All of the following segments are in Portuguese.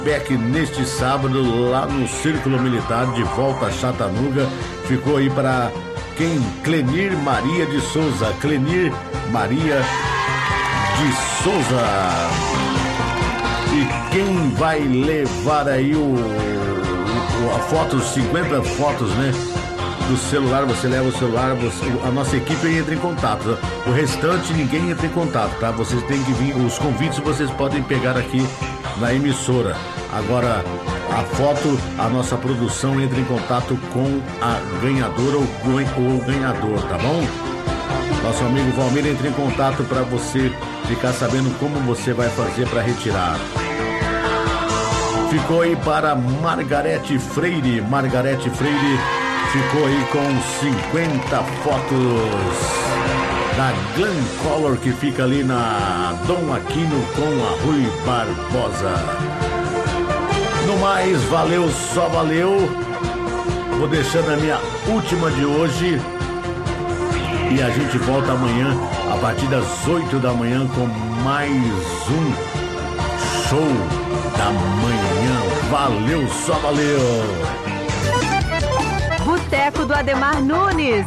Beck neste sábado lá no Círculo Militar de volta a Chatanuga. Ficou aí para quem? Clenir Maria de Souza. Clenir Maria de Souza. E quem vai levar aí a foto, 50 fotos, né? Do celular, você leva o celular, a nossa equipe entra em contato. O restante ninguém entra em contato, tá? Vocês têm que vir, os convites vocês podem pegar aqui na emissora. Agora, a foto, a nossa produção entra em contato com a ganhadora ou o ganhador, tá bom? Nosso amigo Valmir entra em contato para você ficar sabendo como você vai fazer para retirar. Ficou aí para Margarete Freire. Margarete Freire ficou aí com 50 fotos da Glam Color, que fica ali na Dom Aquino com a Rui Barbosa. No mais, valeu, só valeu. Vou deixando a minha última de hoje. E a gente volta amanhã, a partir das 8 da manhã, com mais um show da manhã. Valeu, só valeu. Boteco do Ademar Nunes.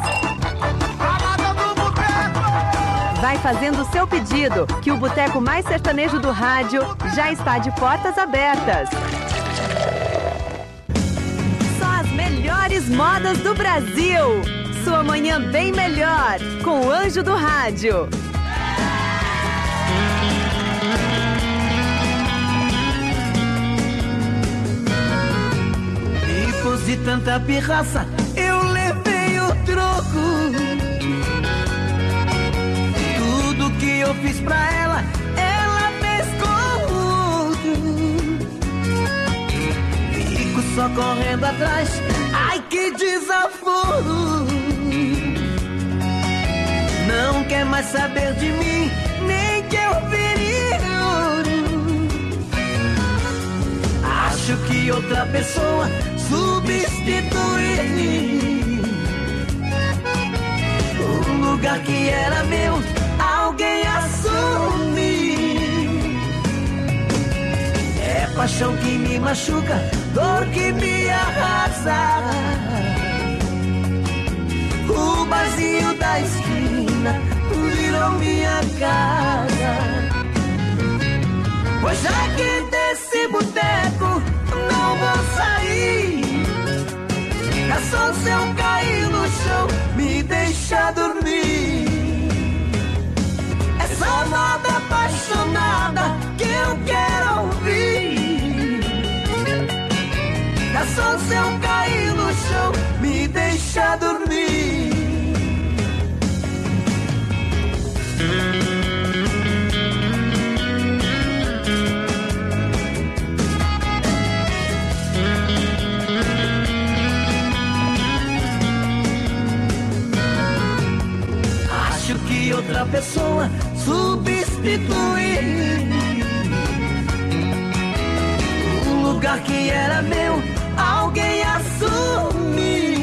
Vai fazendo o seu pedido, que o boteco mais sertanejo do rádio já está de portas abertas. Só as melhores modas do Brasil. Sua manhã bem melhor, com o Anjo do Rádio. Depois de tanta pirraça, eu levei o troco. Tudo que eu fiz pra ela, ela fez com outro. Fico só correndo atrás, ai que desaforo. Não quer mais saber de mim, nem que eu vire ouro. Acho que outra pessoa substituir o lugar que era meu, alguém assumir. É paixão que me machuca, dor que me arrasa. O barzinho da esquina virou minha casa. Pois já que desse boteco não vou sair, é só se eu cair no chão, me deixa dormir. É só moda apaixonada que eu quero ouvir. É só se eu cair no chão, me deixa dormir. Acho que outra pessoa substituir o lugar que era meu, alguém assumir.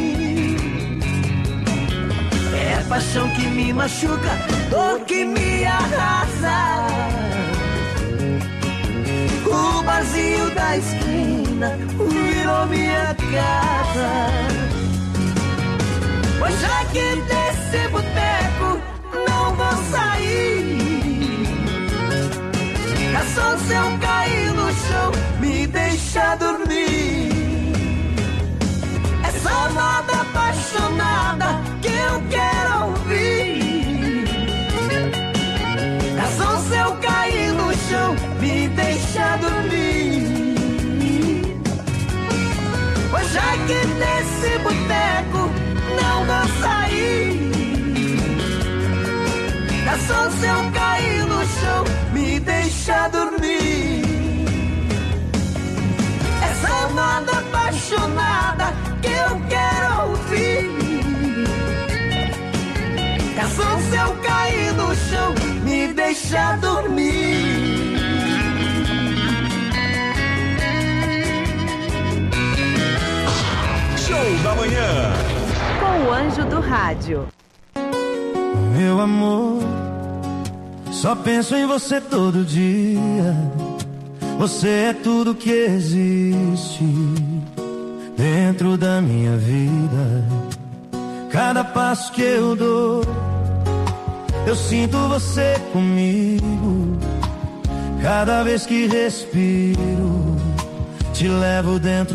É paixão que me machuca, dor que me arrasa. O barzinho da esquina virou minha casa. Pois já que desse boteco não vou sair, é só se eu cair no chão, me deixa dormir. É só moda apaixonada que eu quero ouvir. É só se eu cair no chão, me deixa dormir. Pois já que nesse boteco não vou sair, é só se eu cair no chão, me deixa dormir. Essa moda apaixonada que eu quero ouvir. É só se eu cair no chão, me deixa dormir. Show da manhã com o Anjo do Rádio. Meu amor, só penso em você todo dia. Você é tudo que existe dentro da minha vida. Cada passo que eu dou, eu sinto você comigo. Cada vez que respiro, te levo dentro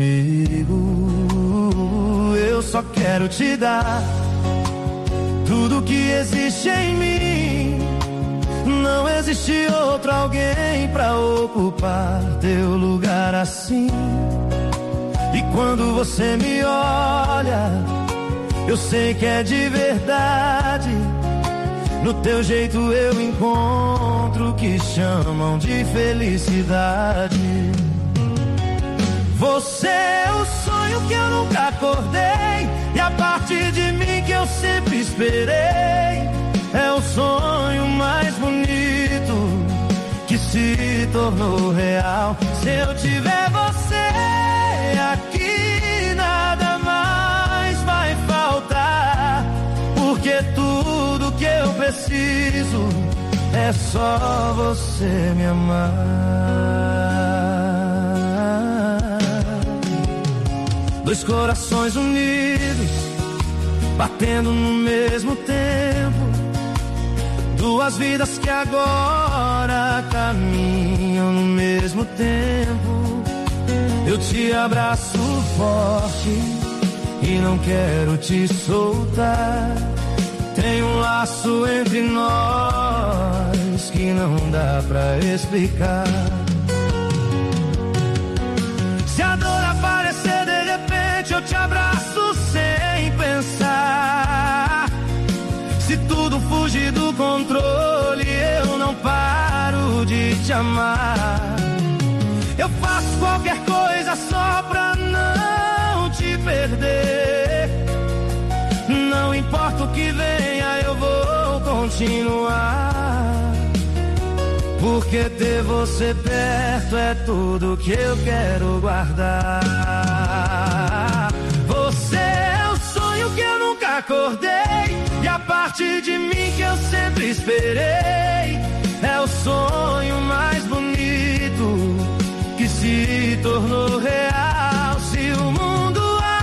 comigo. Eu só quero te dar tudo que existe em mim. Não existe outro alguém pra ocupar teu lugar assim. E quando você me olha, eu sei que é de verdade. No teu jeito eu encontro o que chamam de felicidade. Você é o sonho que eu nunca acordei, e a parte de mim que eu sempre esperei. É o sonho mais bonito que se tornou real. Se eu tiver você aqui, nada mais vai faltar, porque tudo que eu preciso é só você me amar. Dois corações unidos, batendo no mesmo tempo. Duas vidas que agora caminham no mesmo tempo. Eu te abraço forte e não quero te soltar. Tem um laço entre nós que não dá pra explicar. Se a dor aparecer de repente, eu te abraço sem pensar. Se tudo fugir do controle, eu não paro de te amar. Eu faço qualquer coisa só pra não te perder. Não importa o que venha, eu vou continuar. Porque ter você perto é tudo que eu quero guardar. Você é o sonho que eu nunca acordei, e a parte de mim que eu sempre esperei. É o sonho mais bonito que se tornou real. Se o mundo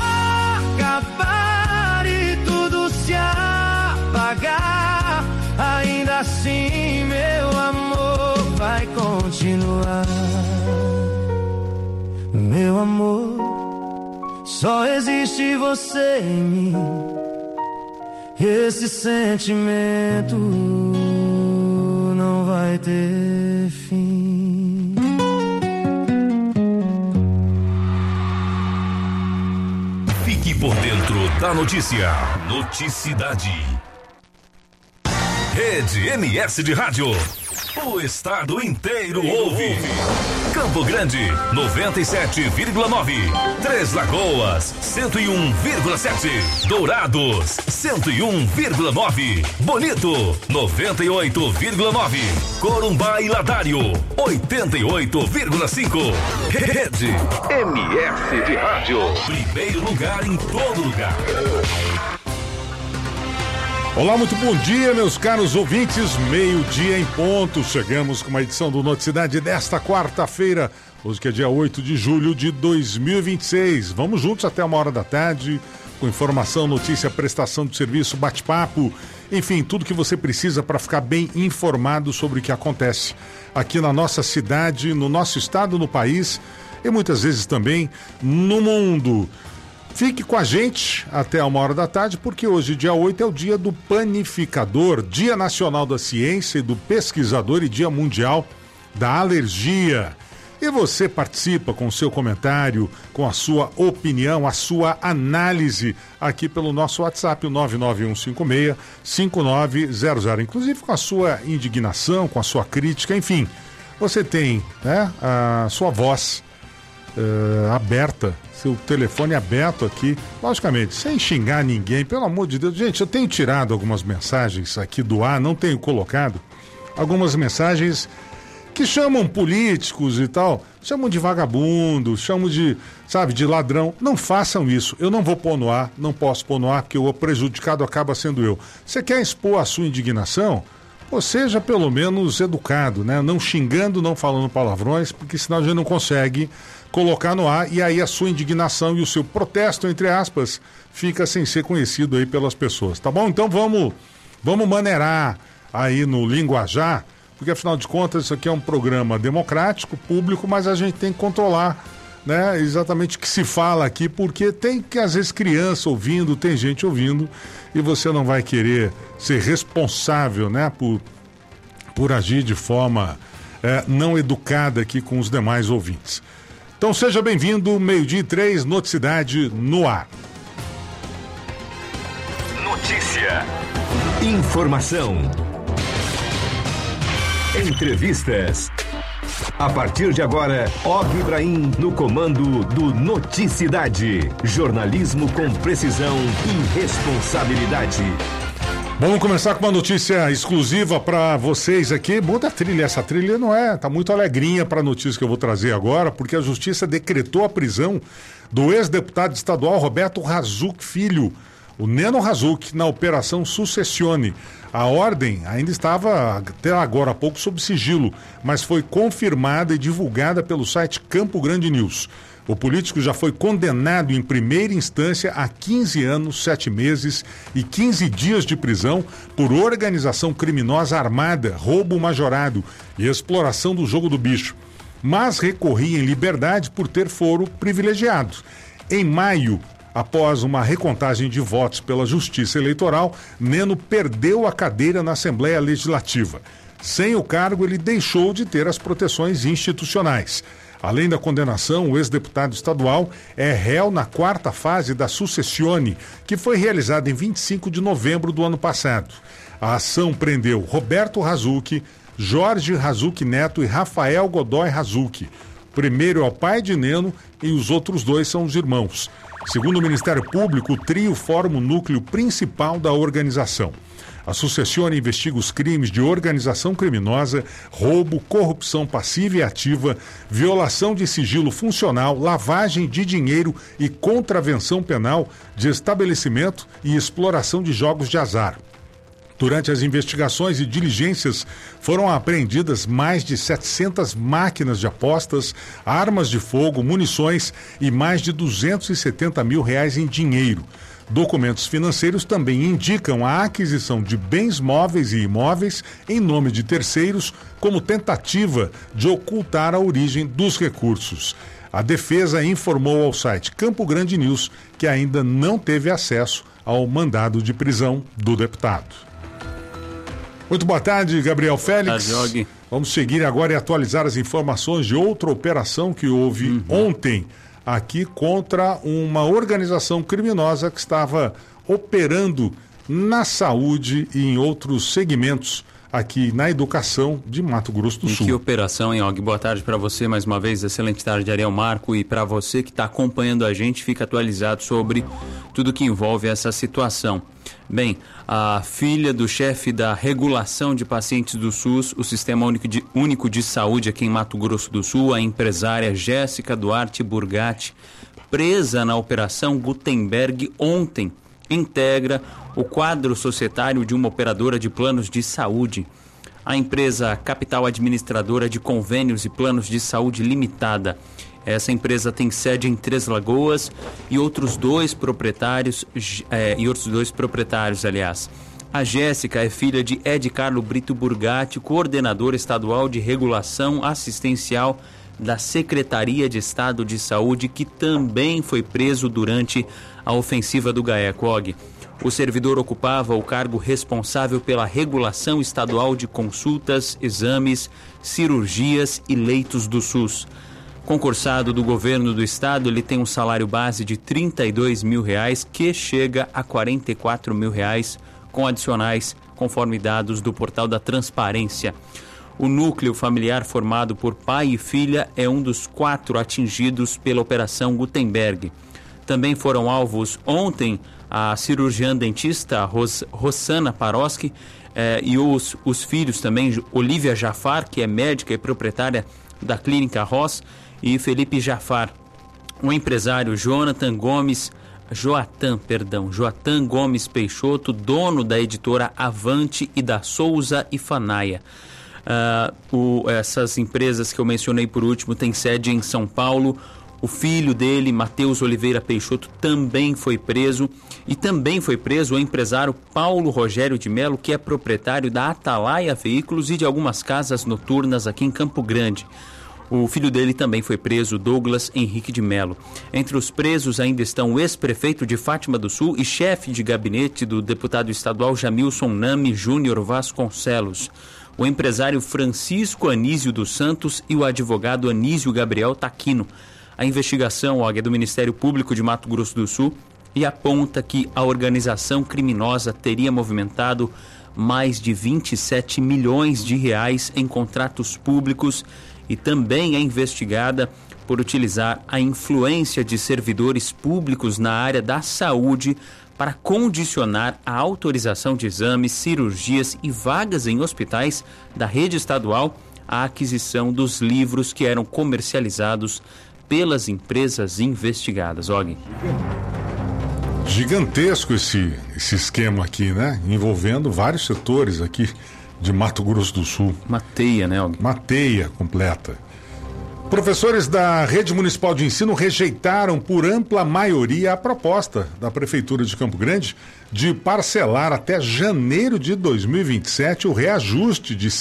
acabar e tudo se apagar, ainda assim meu amor vai continuar. Meu amor, só existe você em mim. Esse sentimento não vai ter fim. Fique por dentro da notícia. Noticidade. Rede MS de Rádio. O estado inteiro ouve. Campo Grande, 97,9. Três Lagoas, 101,7. Dourados, 101,9. Bonito, 98,9. Corumbá e Ladário, 88,5. Rede MS de Rádio. Primeiro lugar em todo lugar. Olá, muito bom dia, meus caros ouvintes. Meio-dia em ponto. Chegamos com uma edição do Noticidade desta quarta-feira, hoje que é dia 8 de julho de 2026. Vamos juntos até 13h, com informação, notícia, prestação de serviço, bate-papo, enfim, tudo que você precisa para ficar bem informado sobre o que acontece aqui na nossa cidade, no nosso estado, no país e muitas vezes também no mundo. Fique com a gente até 13h, porque hoje, dia 8, é o dia do panificador, Dia Nacional da Ciência e do Pesquisador e Dia Mundial da Alergia. E você participa com o seu comentário, com a sua opinião, a sua análise aqui pelo nosso WhatsApp, o 99156-5900. Inclusive com a sua indignação, com a sua crítica, enfim. Você tem, né, a sua voz aberta, seu telefone aberto aqui, logicamente, sem xingar ninguém, pelo amor de Deus. Gente, eu tenho tirado algumas mensagens aqui do ar, não tenho colocado algumas mensagens que chamam políticos e tal, chamam de vagabundo, chamam de, sabe, de ladrão. Não façam isso. Eu não vou pôr no ar, não posso pôr no ar, porque o prejudicado acaba sendo eu. Você quer expor a sua indignação? ou seja, pelo menos educado, né? Não xingando, não falando palavrões, porque senão a gente não consegue colocar no ar, e aí a sua indignação e o seu protesto, entre aspas, fica sem ser conhecido aí pelas pessoas, tá bom? Então vamos maneirar aí no linguajar, porque afinal de contas isso aqui é um programa democrático, público, mas a gente tem que controlar, né, exatamente o que se fala aqui, porque tem que às vezes criança ouvindo, tem gente ouvindo, e você não vai querer ser responsável, né, por agir de forma não educada aqui com os demais ouvintes. Então seja bem-vindo, 12:03, Noticidade no ar. Notícia. Informação. Entrevistas. A partir de agora, Og Ibrahim no comando do Noticidade. Jornalismo com precisão e responsabilidade. Vamos começar com uma notícia exclusiva para vocês aqui. Muda a trilha, essa trilha não é, tá muito alegrinha para a notícia que eu vou trazer agora, porque a justiça decretou a prisão do ex-deputado estadual Roberto Razuk Filho, o Neno Razuk, na Operação Sucessione. A ordem ainda estava até agora há pouco sob sigilo, mas foi confirmada e divulgada pelo site Campo Grande News. O político já foi condenado em primeira instância a 15 anos, 7 meses e 15 dias de prisão por organização criminosa armada, roubo majorado e exploração do jogo do bicho, mas recorria em liberdade por ter foro privilegiado. Em maio, após uma recontagem de votos pela Justiça Eleitoral, Neno perdeu a cadeira na Assembleia Legislativa. Sem o cargo, ele deixou de ter as proteções institucionais. Além da condenação, o ex-deputado estadual é réu na 4ª fase da Sucessione, que foi realizada em 25 de novembro do ano passado. A ação prendeu Roberto Razuk, Jorge Razuk Neto e Rafael Godoy Razuk. O primeiro é o pai de Neno e os outros 2 são os irmãos. Segundo o Ministério Público, o trio forma o núcleo principal da organização. A Sucessione investiga os crimes de organização criminosa, roubo, corrupção passiva e ativa, violação de sigilo funcional, lavagem de dinheiro e contravenção penal de estabelecimento e exploração de jogos de azar. Durante as investigações e diligências, foram apreendidas mais de 700 máquinas de apostas, armas de fogo, munições e mais de R$270 mil em dinheiro. Documentos financeiros também indicam a aquisição de bens móveis e imóveis em nome de terceiros, como tentativa de ocultar a origem dos recursos. A defesa informou ao site Campo Grande News que ainda não teve acesso ao mandado de prisão do deputado. Muito boa tarde, Gabriel Félix. Boa tarde, vamos seguir agora e atualizar as informações de outra operação que houve ontem aqui contra uma organização criminosa que estava operando na saúde e em outros segmentos aqui na educação de Mato Grosso do Sul. Que operação, hein, Og? Boa tarde para você mais uma vez, excelente tarde, Ariel Marco, e para você que está acompanhando a gente, fica atualizado sobre tudo que envolve essa situação. Bem, a filha do chefe da regulação de pacientes do SUS, o Sistema Único de Saúde aqui em Mato Grosso do Sul, a empresária Jéssica Duarte Burgatti, presa na Operação Gutenberg ontem, integra o quadro societário de uma operadora de planos de saúde. A empresa Capital Administradora de Convênios e Planos de Saúde Limitada. Essa empresa tem sede em Três Lagoas e outros dois proprietários, aliás. A Jéssica é filha de Ed Carlo Brito Burgatti, coordenador estadual de regulação assistencial da Secretaria de Estado de Saúde, que também foi preso durante a ofensiva do GAECO, Og. O servidor ocupava o cargo responsável pela regulação estadual de consultas, exames, cirurgias e leitos do SUS. Concursado do governo do estado, ele tem um salário base de R$32 mil, que chega a R$44 mil, com adicionais, conforme dados do portal da Transparência. O núcleo familiar formado por pai e filha é um dos 4 atingidos pela Operação Gutenberg. Também foram alvos ontem a cirurgiã dentista Rossana Paroski e os filhos também, Olivia Jafar, que é médica e proprietária da Clínica Ross, e Felipe Jafar. O empresário Jonathan Gomes Joatan Gomes Peixoto, dono da editora Avante e da Souza e Fanaia. Essas empresas que eu mencionei por último têm sede em São Paulo. O filho dele, Matheus Oliveira Peixoto, também foi preso. E também foi preso o empresário Paulo Rogério de Melo, que é proprietário da Atalaia Veículos e de algumas casas noturnas aqui em Campo Grande. O filho dele também foi preso, Douglas Henrique de Melo. Entre os presos ainda estão o ex-prefeito de Fátima do Sul e chefe de gabinete do deputado estadual Jamilson Nami Júnior Vasconcelos, o empresário Francisco Anísio dos Santos e o advogado Anísio Gabriel Taquino. A investigação é do Ministério Público de Mato Grosso do Sul e aponta que a organização criminosa teria movimentado mais de 27 milhões de reais em contratos públicos e também é investigada por utilizar a influência de servidores públicos na área da saúde para condicionar a autorização de exames, cirurgias e vagas em hospitais da rede estadual à aquisição dos livros que eram comercializados pelas empresas investigadas. Og. Gigantesco esse esquema aqui, né? Envolvendo vários setores aqui de Mato Grosso do Sul. Uma teia, né, Og? Uma teia completa. Professores da Rede Municipal de Ensino rejeitaram por ampla maioria a proposta da Prefeitura de Campo Grande de parcelar até janeiro de 2027 o reajuste de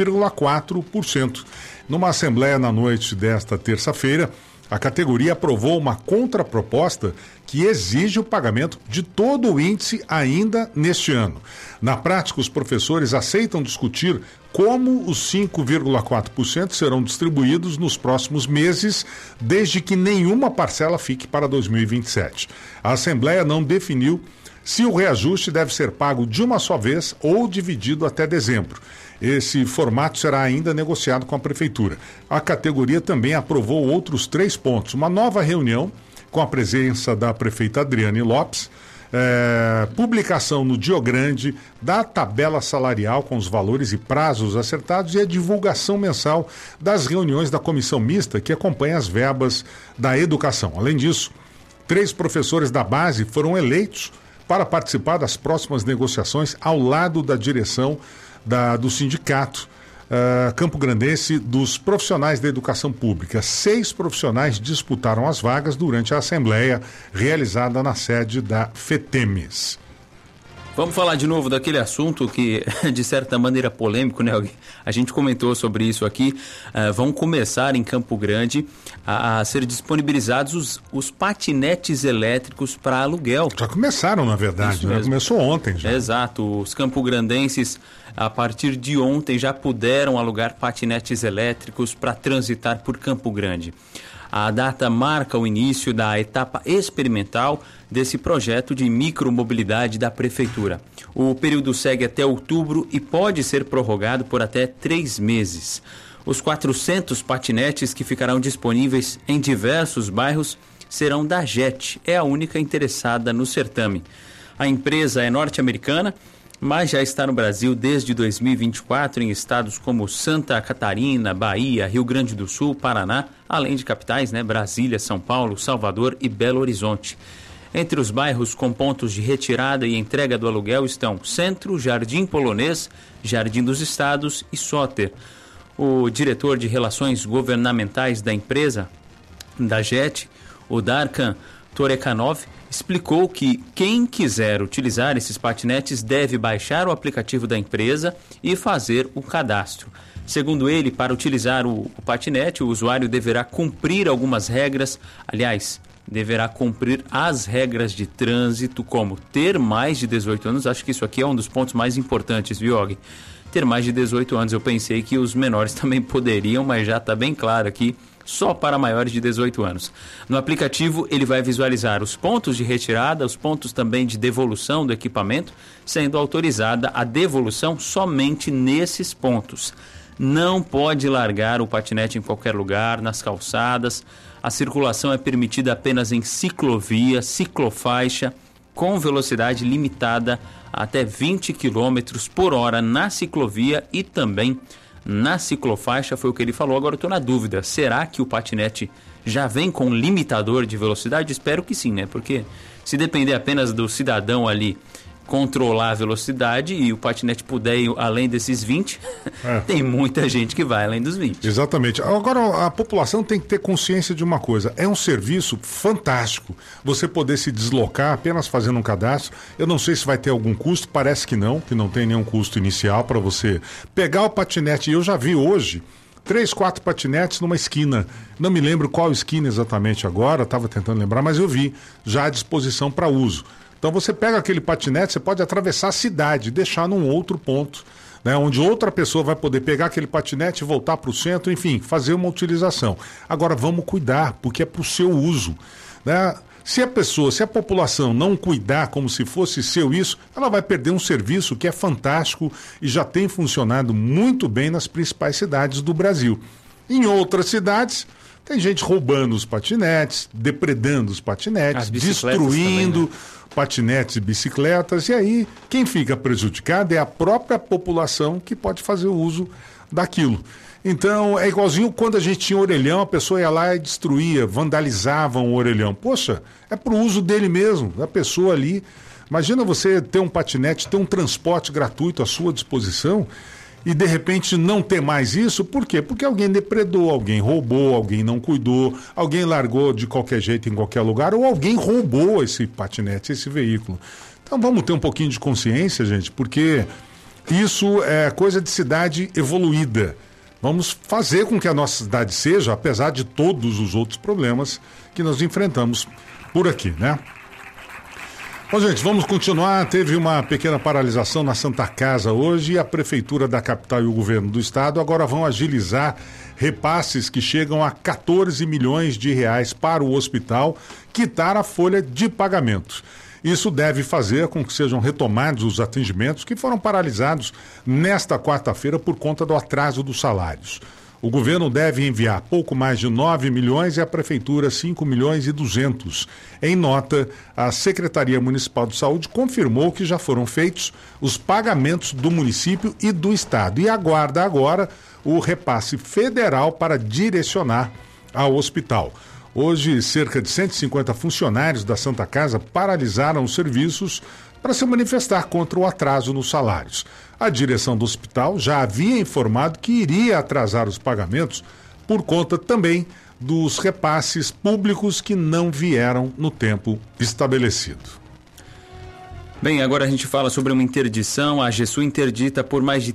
5,4%. Numa assembleia na noite desta terça-feira, a categoria aprovou uma contraproposta que exige o pagamento de todo o índice ainda neste ano. Na prática, os professores aceitam discutir como os 5,4% serão distribuídos nos próximos meses, desde que nenhuma parcela fique para 2027. A Assembleia não definiu se o reajuste deve ser pago de uma só vez ou dividido até dezembro. Esse formato será ainda negociado com a Prefeitura. A categoria também aprovou outros 3 pontos. Uma nova reunião com a presença da prefeita Adriane Lopes, publicação no Diogrande da tabela salarial com os valores e prazos acertados e a divulgação mensal das reuniões da comissão mista que acompanha as verbas da educação. Além disso, 3 professores da base foram eleitos para participar das próximas negociações ao lado da direção do sindicato campograndense dos profissionais da educação pública. 6 profissionais disputaram as vagas durante a assembleia realizada na sede da FETEMES. Vamos falar de novo daquele assunto que, de certa maneira, polêmico, né? A gente comentou sobre isso aqui. Vão começar em Campo Grande a ser disponibilizados os patinetes elétricos para aluguel. Já começaram, na verdade, né? Começou ontem já. Exato. Os campograndenses, a partir de ontem, já puderam alugar patinetes elétricos para transitar por Campo Grande. A data marca o início da etapa experimental desse projeto de micromobilidade da Prefeitura. O período segue até outubro e pode ser prorrogado por até 3 meses. Os 400 patinetes que ficarão disponíveis em diversos bairros serão da JET, é a única interessada no certame. A empresa é norte-americana, mas já está no Brasil desde 2024 em estados como Santa Catarina, Bahia, Rio Grande do Sul, Paraná, além de capitais, Brasília, São Paulo, Salvador e Belo Horizonte. Entre os bairros com pontos de retirada e entrega do aluguel estão Centro, Jardim Polonês, Jardim dos Estados e Soter. O diretor de Relações Governamentais da empresa, da JET, o Darkan Torekanov, explicou que quem quiser utilizar esses patinetes deve baixar o aplicativo da empresa e fazer o cadastro. Segundo ele, para utilizar o patinete, o usuário deverá cumprir algumas regras, aliás, deverá cumprir as regras de trânsito, como ter mais de 18 anos. Acho que isso aqui é um dos pontos mais importantes, viu, Og? Ter mais de 18 anos. Eu pensei que os menores também poderiam, mas já está bem claro aqui, só para maiores de 18 anos. No aplicativo, ele vai visualizar os pontos de retirada, os pontos também de devolução do equipamento, sendo autorizada a devolução somente nesses pontos. Não pode largar o patinete em qualquer lugar, nas calçadas. A circulação é permitida apenas em ciclovia, ciclofaixa, com velocidade limitada até 20 km por hora na ciclovia e também na ciclofaixa. Foi o que ele falou. Agora eu estou na dúvida, será que o patinete já vem com limitador de velocidade? Espero que sim, né? Porque se depender apenas do cidadão ali controlar a velocidade e o patinete puder ir além desses 20, tem muita gente que vai além dos 20. Exatamente. Agora, a população tem que ter consciência de uma coisa, é um serviço fantástico, você poder se deslocar apenas fazendo um cadastro. Eu não sei se vai ter algum custo, parece que não tem nenhum custo inicial para você pegar o patinete. Eu já vi hoje 3, 4 patinetes numa esquina, não me lembro qual esquina exatamente agora, estava tentando lembrar, mas eu vi já à disposição para uso. Então você pega aquele patinete, você pode atravessar a cidade, deixar num outro ponto, né, onde outra pessoa vai poder pegar aquele patinete e voltar para o centro, enfim, fazer uma utilização. Agora vamos cuidar, porque é para o seu uso, né? Se a população não cuidar como se fosse seu isso, ela vai perder um serviço que é fantástico e já tem funcionado muito bem nas principais cidades do Brasil. Em outras cidades, tem gente roubando os patinetes, depredando os patinetes, destruindo também, né? Patinetes e bicicletas, e aí quem fica prejudicado é a própria população que pode fazer uso daquilo. Então é igualzinho quando a gente tinha orelhão, a pessoa ia lá e destruía, vandalizava um orelhão. Poxa, é pro uso dele mesmo, da pessoa ali. Imagina você ter um patinete, ter um transporte gratuito à sua disposição e de repente não ter mais isso. Por quê? Porque alguém depredou, alguém roubou, alguém não cuidou, alguém largou de qualquer jeito em qualquer lugar, ou alguém roubou esse patinete, esse veículo. Então vamos ter um pouquinho de consciência, gente, porque isso é coisa de cidade evoluída. Vamos fazer com que a nossa cidade seja, apesar de todos os outros problemas que nós enfrentamos por aqui, né? Bom, gente, vamos continuar. Teve uma pequena paralisação na Santa Casa hoje e a Prefeitura da capital e o governo do estado agora vão agilizar repasses que chegam a 14 milhões de reais para o hospital quitar a folha de pagamento. Isso deve fazer com que sejam retomados os atendimentos que foram paralisados nesta quarta-feira por conta do atraso dos salários. O governo deve enviar pouco mais de 9 milhões e a prefeitura 5 milhões e 200. Em nota, a Secretaria Municipal de Saúde confirmou que já foram feitos os pagamentos do município e do estado e aguarda agora o repasse federal para direcionar ao hospital. Hoje, cerca de 150 funcionários da Santa Casa paralisaram os serviços para se manifestar contra o atraso nos salários. A direção do hospital já havia informado que iria atrasar os pagamentos por conta também dos repasses públicos que não vieram no tempo estabelecido. Bem, agora a gente fala sobre uma interdição. A AGESU interdita por mais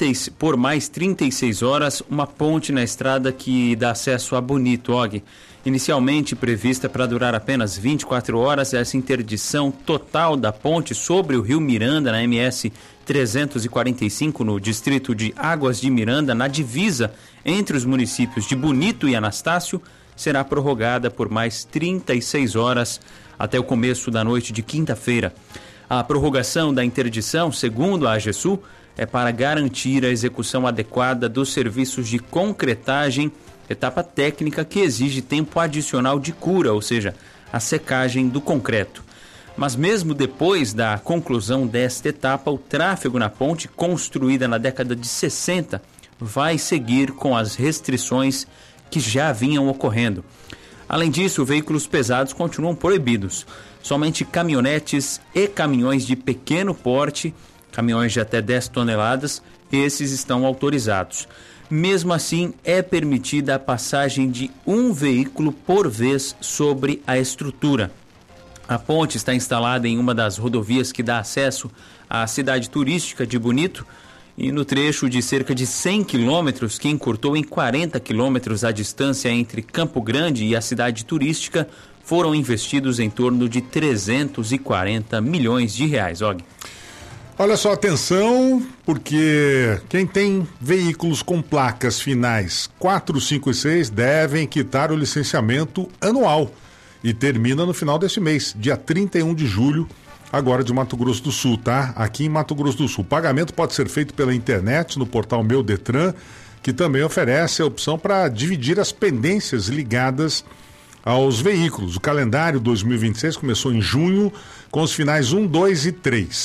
36 horas uma ponte na estrada que dá acesso a Bonito, Og. Inicialmente prevista para durar apenas 24 horas, essa interdição total da ponte sobre o Rio Miranda, na MS 345, no distrito de Águas de Miranda, na divisa entre os municípios de Bonito e Anastácio, será prorrogada por mais 36 horas até o começo da noite de quinta-feira. A prorrogação da interdição, segundo a AGESU, é para garantir a execução adequada dos serviços de concretagem, etapa técnica que exige tempo adicional de cura, ou seja, a secagem do concreto. Mas mesmo depois da conclusão desta etapa, o tráfego na ponte, construída na década de 60, vai seguir com as restrições que já vinham ocorrendo. Além disso, veículos pesados continuam proibidos. Somente caminhonetes e caminhões de pequeno porte, caminhões de até 10 toneladas, esses estão autorizados. Mesmo assim, é permitida a passagem de um veículo por vez sobre a estrutura. A ponte está instalada em uma das rodovias que dá acesso à cidade turística de Bonito e no trecho de cerca de 100 quilômetros, que encurtou em 40 quilômetros a distância entre Campo Grande e a cidade turística, foram investidos em torno de 340 milhões de reais. Og. Olha só, atenção, porque quem tem veículos com placas finais 4, 5 e 6 devem quitar o licenciamento anual e termina no final deste mês, dia 31 de julho, agora de Mato Grosso do Sul, tá? Aqui em Mato Grosso do Sul. O pagamento pode ser feito pela internet no portal Meu Detran, que também oferece a opção para dividir as pendências ligadas aos veículos. O calendário 2026 começou em junho com os finais 1, 2 e 3.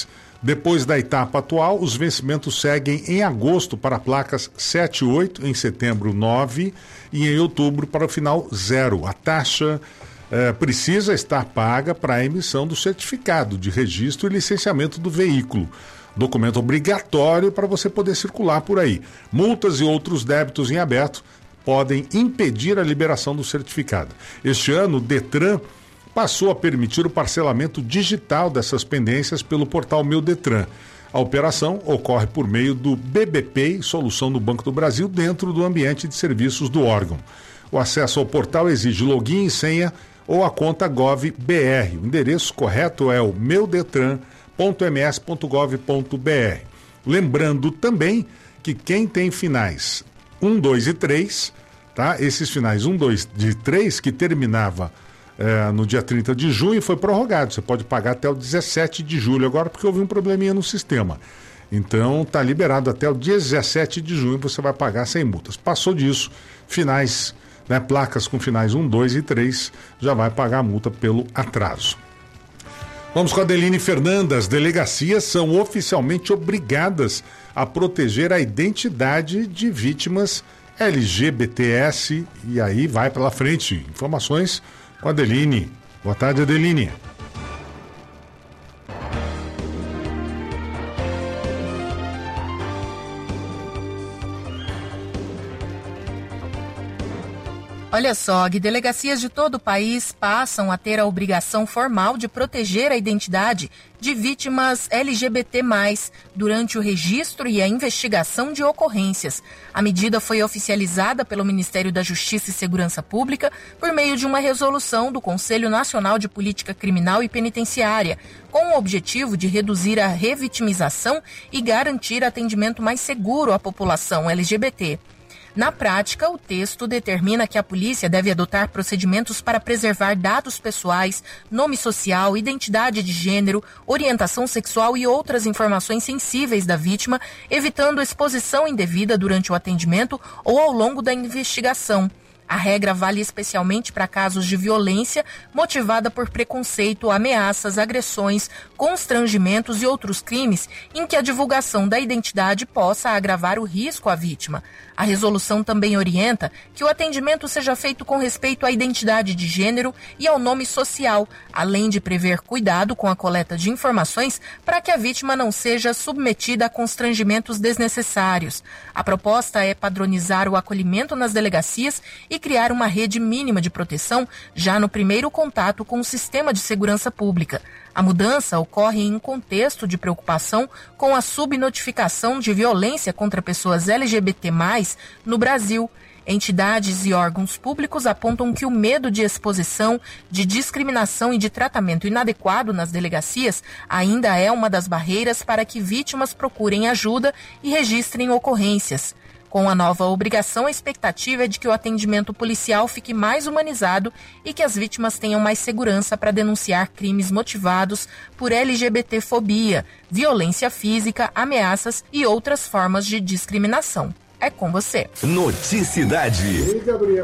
Depois da etapa atual, os vencimentos seguem em agosto para placas 7 e 8, em setembro 9 e em outubro para o final 0. A taxa precisa estar paga para a emissão do certificado de registro e licenciamento do veículo. Documento obrigatório para você poder circular por aí. Multas e outros débitos em aberto podem impedir a liberação do certificado. Este ano, o Detran passou a permitir o parcelamento digital dessas pendências pelo portal Meu Detran. A operação ocorre por meio do BBPay, solução do Banco do Brasil, dentro do ambiente de serviços do órgão. O acesso ao portal exige login e senha ou a conta GovBR. O endereço correto é o meudetran.ms.gov.br. Lembrando também que quem tem finais 1, 2 e 3, tá? Esses finais 1, 2 e 3 que terminava no dia 30 de junho foi prorrogado. Você pode pagar até o 17 de julho agora, porque houve um probleminha no sistema. Então, está liberado até o 17 de junho, você vai pagar sem multas. Passou disso, finais, placas com finais 1, 2 e 3, já vai pagar a multa pelo atraso. Vamos com a Adeline Fernanda. As delegacias são oficialmente obrigadas a proteger a identidade de vítimas LGBTS. E aí vai pela frente. Informações com a Adeline. Boa tarde, Adeline. Olha só, delegacias de todo o país passam a ter a obrigação formal de proteger a identidade de vítimas LGBT+, durante o registro e a investigação de ocorrências. A medida foi oficializada pelo Ministério da Justiça e Segurança Pública por meio de uma resolução do Conselho Nacional de Política Criminal e Penitenciária, com o objetivo de reduzir a revitimização e garantir atendimento mais seguro à população LGBT. Na prática, o texto determina que a polícia deve adotar procedimentos para preservar dados pessoais, nome social, identidade de gênero, orientação sexual e outras informações sensíveis da vítima, evitando exposição indevida durante o atendimento ou ao longo da investigação. A regra vale especialmente para casos de violência motivada por preconceito, ameaças, agressões, constrangimentos e outros crimes em que a divulgação da identidade possa agravar o risco à vítima. A resolução também orienta que o atendimento seja feito com respeito à identidade de gênero e ao nome social, além de prever cuidado com a coleta de informações para que a vítima não seja submetida a constrangimentos desnecessários. A proposta é padronizar o acolhimento nas delegacias e criar uma rede mínima de proteção já no primeiro contato com o sistema de segurança pública. A mudança ocorre em um contexto de preocupação com a subnotificação de violência contra pessoas LGBT+, no Brasil. Entidades e órgãos públicos apontam que o medo de exposição, de discriminação e de tratamento inadequado nas delegacias ainda é uma das barreiras para que vítimas procurem ajuda e registrem ocorrências. Com a nova obrigação, a expectativa é de que o atendimento policial fique mais humanizado e que as vítimas tenham mais segurança para denunciar crimes motivados por LGBTfobia, violência física, ameaças e outras formas de discriminação. É com você. Noticidade. E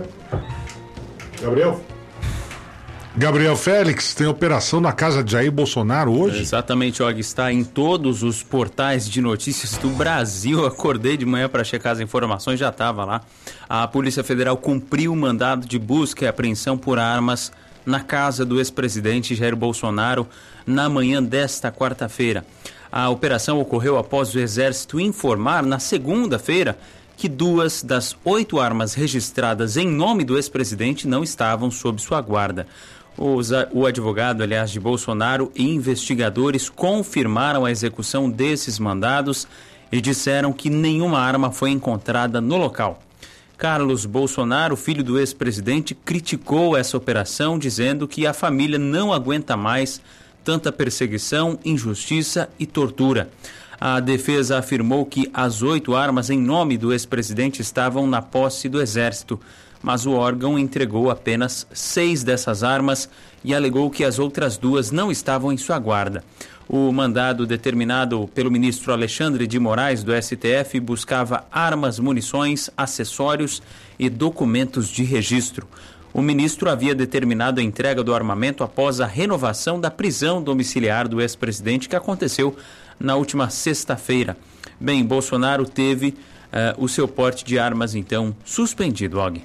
Gabriel Félix, tem operação na casa de Jair Bolsonaro hoje? Exatamente, Og, está em todos os portais de notícias do Brasil. Acordei de manhã para checar as informações, já estava lá. A Polícia Federal cumpriu o mandado de busca e apreensão por armas na casa do ex-presidente Jair Bolsonaro na manhã desta quarta-feira. A operação ocorreu após o Exército informar na segunda-feira que 2 das 8 armas registradas em nome do ex-presidente não estavam sob sua guarda. O advogado, aliás, de Bolsonaro e investigadores confirmaram a execução desses mandados e disseram que nenhuma arma foi encontrada no local. Carlos Bolsonaro, filho do ex-presidente, criticou essa operação, dizendo que a família não aguenta mais tanta perseguição, injustiça e tortura. A defesa afirmou que as 8 armas em nome do ex-presidente estavam na posse do Exército, mas o órgão entregou apenas 6 dessas armas e alegou que as outras 2 não estavam em sua guarda. O mandado determinado pelo ministro Alexandre de Moraes, do STF, buscava armas, munições, acessórios e documentos de registro. O ministro havia determinado a entrega do armamento após a renovação da prisão domiciliar do ex-presidente, que aconteceu na última sexta-feira. Bem, Bolsonaro teve o seu porte de armas, então, suspendido, Og.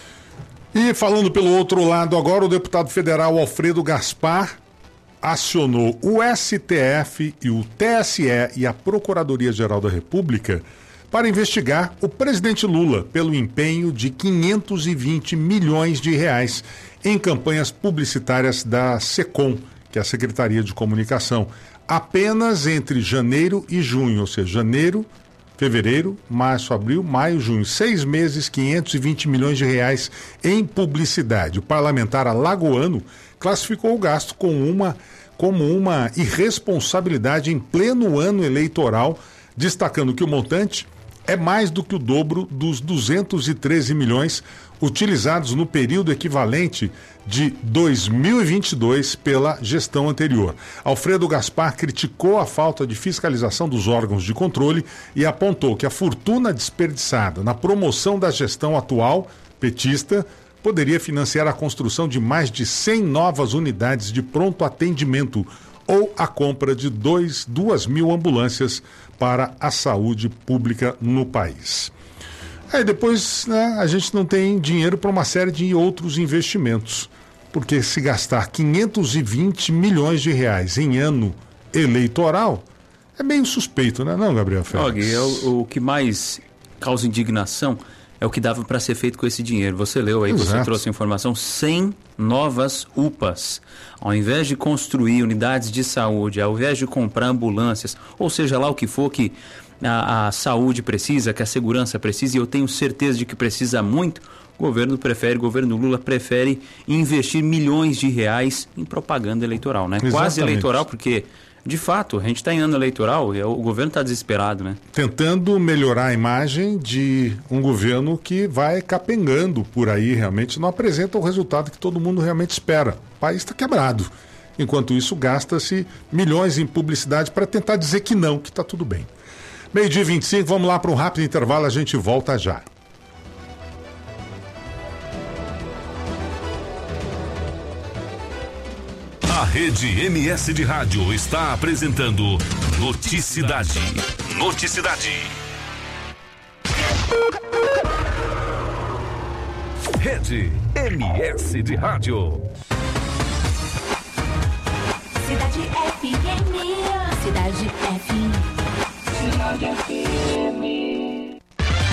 E falando pelo outro lado agora, o deputado federal Alfredo Gaspar acionou o STF e o TSE e a Procuradoria-Geral da República para investigar o presidente Lula pelo empenho de 520 milhões de reais em campanhas publicitárias da SECOM, que é a Secretaria de Comunicação, apenas entre janeiro e junho, ou seja, janeiro, fevereiro, março, abril, maio, junho, 6 meses, 520 milhões de reais em publicidade. O parlamentar alagoano classificou o gasto como uma irresponsabilidade em pleno ano eleitoral, destacando que o montante é mais do que o dobro dos 213 milhões utilizados no período equivalente de 2022 pela gestão anterior. Alfredo Gaspar criticou a falta de fiscalização dos órgãos de controle e apontou que a fortuna desperdiçada na promoção da gestão atual, petista, poderia financiar a construção de mais de 100 novas unidades de pronto atendimento ou a compra de 2.000 ambulâncias para a saúde pública no país. Aí depois, né, a gente não tem dinheiro para uma série de outros investimentos, porque se gastar 520 milhões de reais em ano eleitoral é meio suspeito, né, não, Gabriel Félix? O que mais causa indignação é o que dava para ser feito com esse dinheiro. Você leu aí, Você trouxe a informação, 100 novas UPAs. Ao invés de construir unidades de saúde, ao invés de comprar ambulâncias, ou seja lá o que for que a saúde precisa, que a segurança precisa, e eu tenho certeza de que precisa muito, o governo Lula prefere investir milhões de reais em propaganda eleitoral, né? Exatamente. Quase eleitoral, porque, de fato, a gente está em ano eleitoral e o governo está desesperado, né? Tentando melhorar a imagem de um governo que vai capengando por aí, realmente não apresenta o resultado que todo mundo realmente espera. O país está quebrado. Enquanto isso, gasta-se milhões em publicidade para tentar dizer que não, que está tudo bem. 12h25, vamos lá para um rápido intervalo, a gente volta já. A Rede MS de Rádio está apresentando Noticidade. Noticidade. Rede MS de Rádio. Cidade FM. Cidade FM. Cidade FM.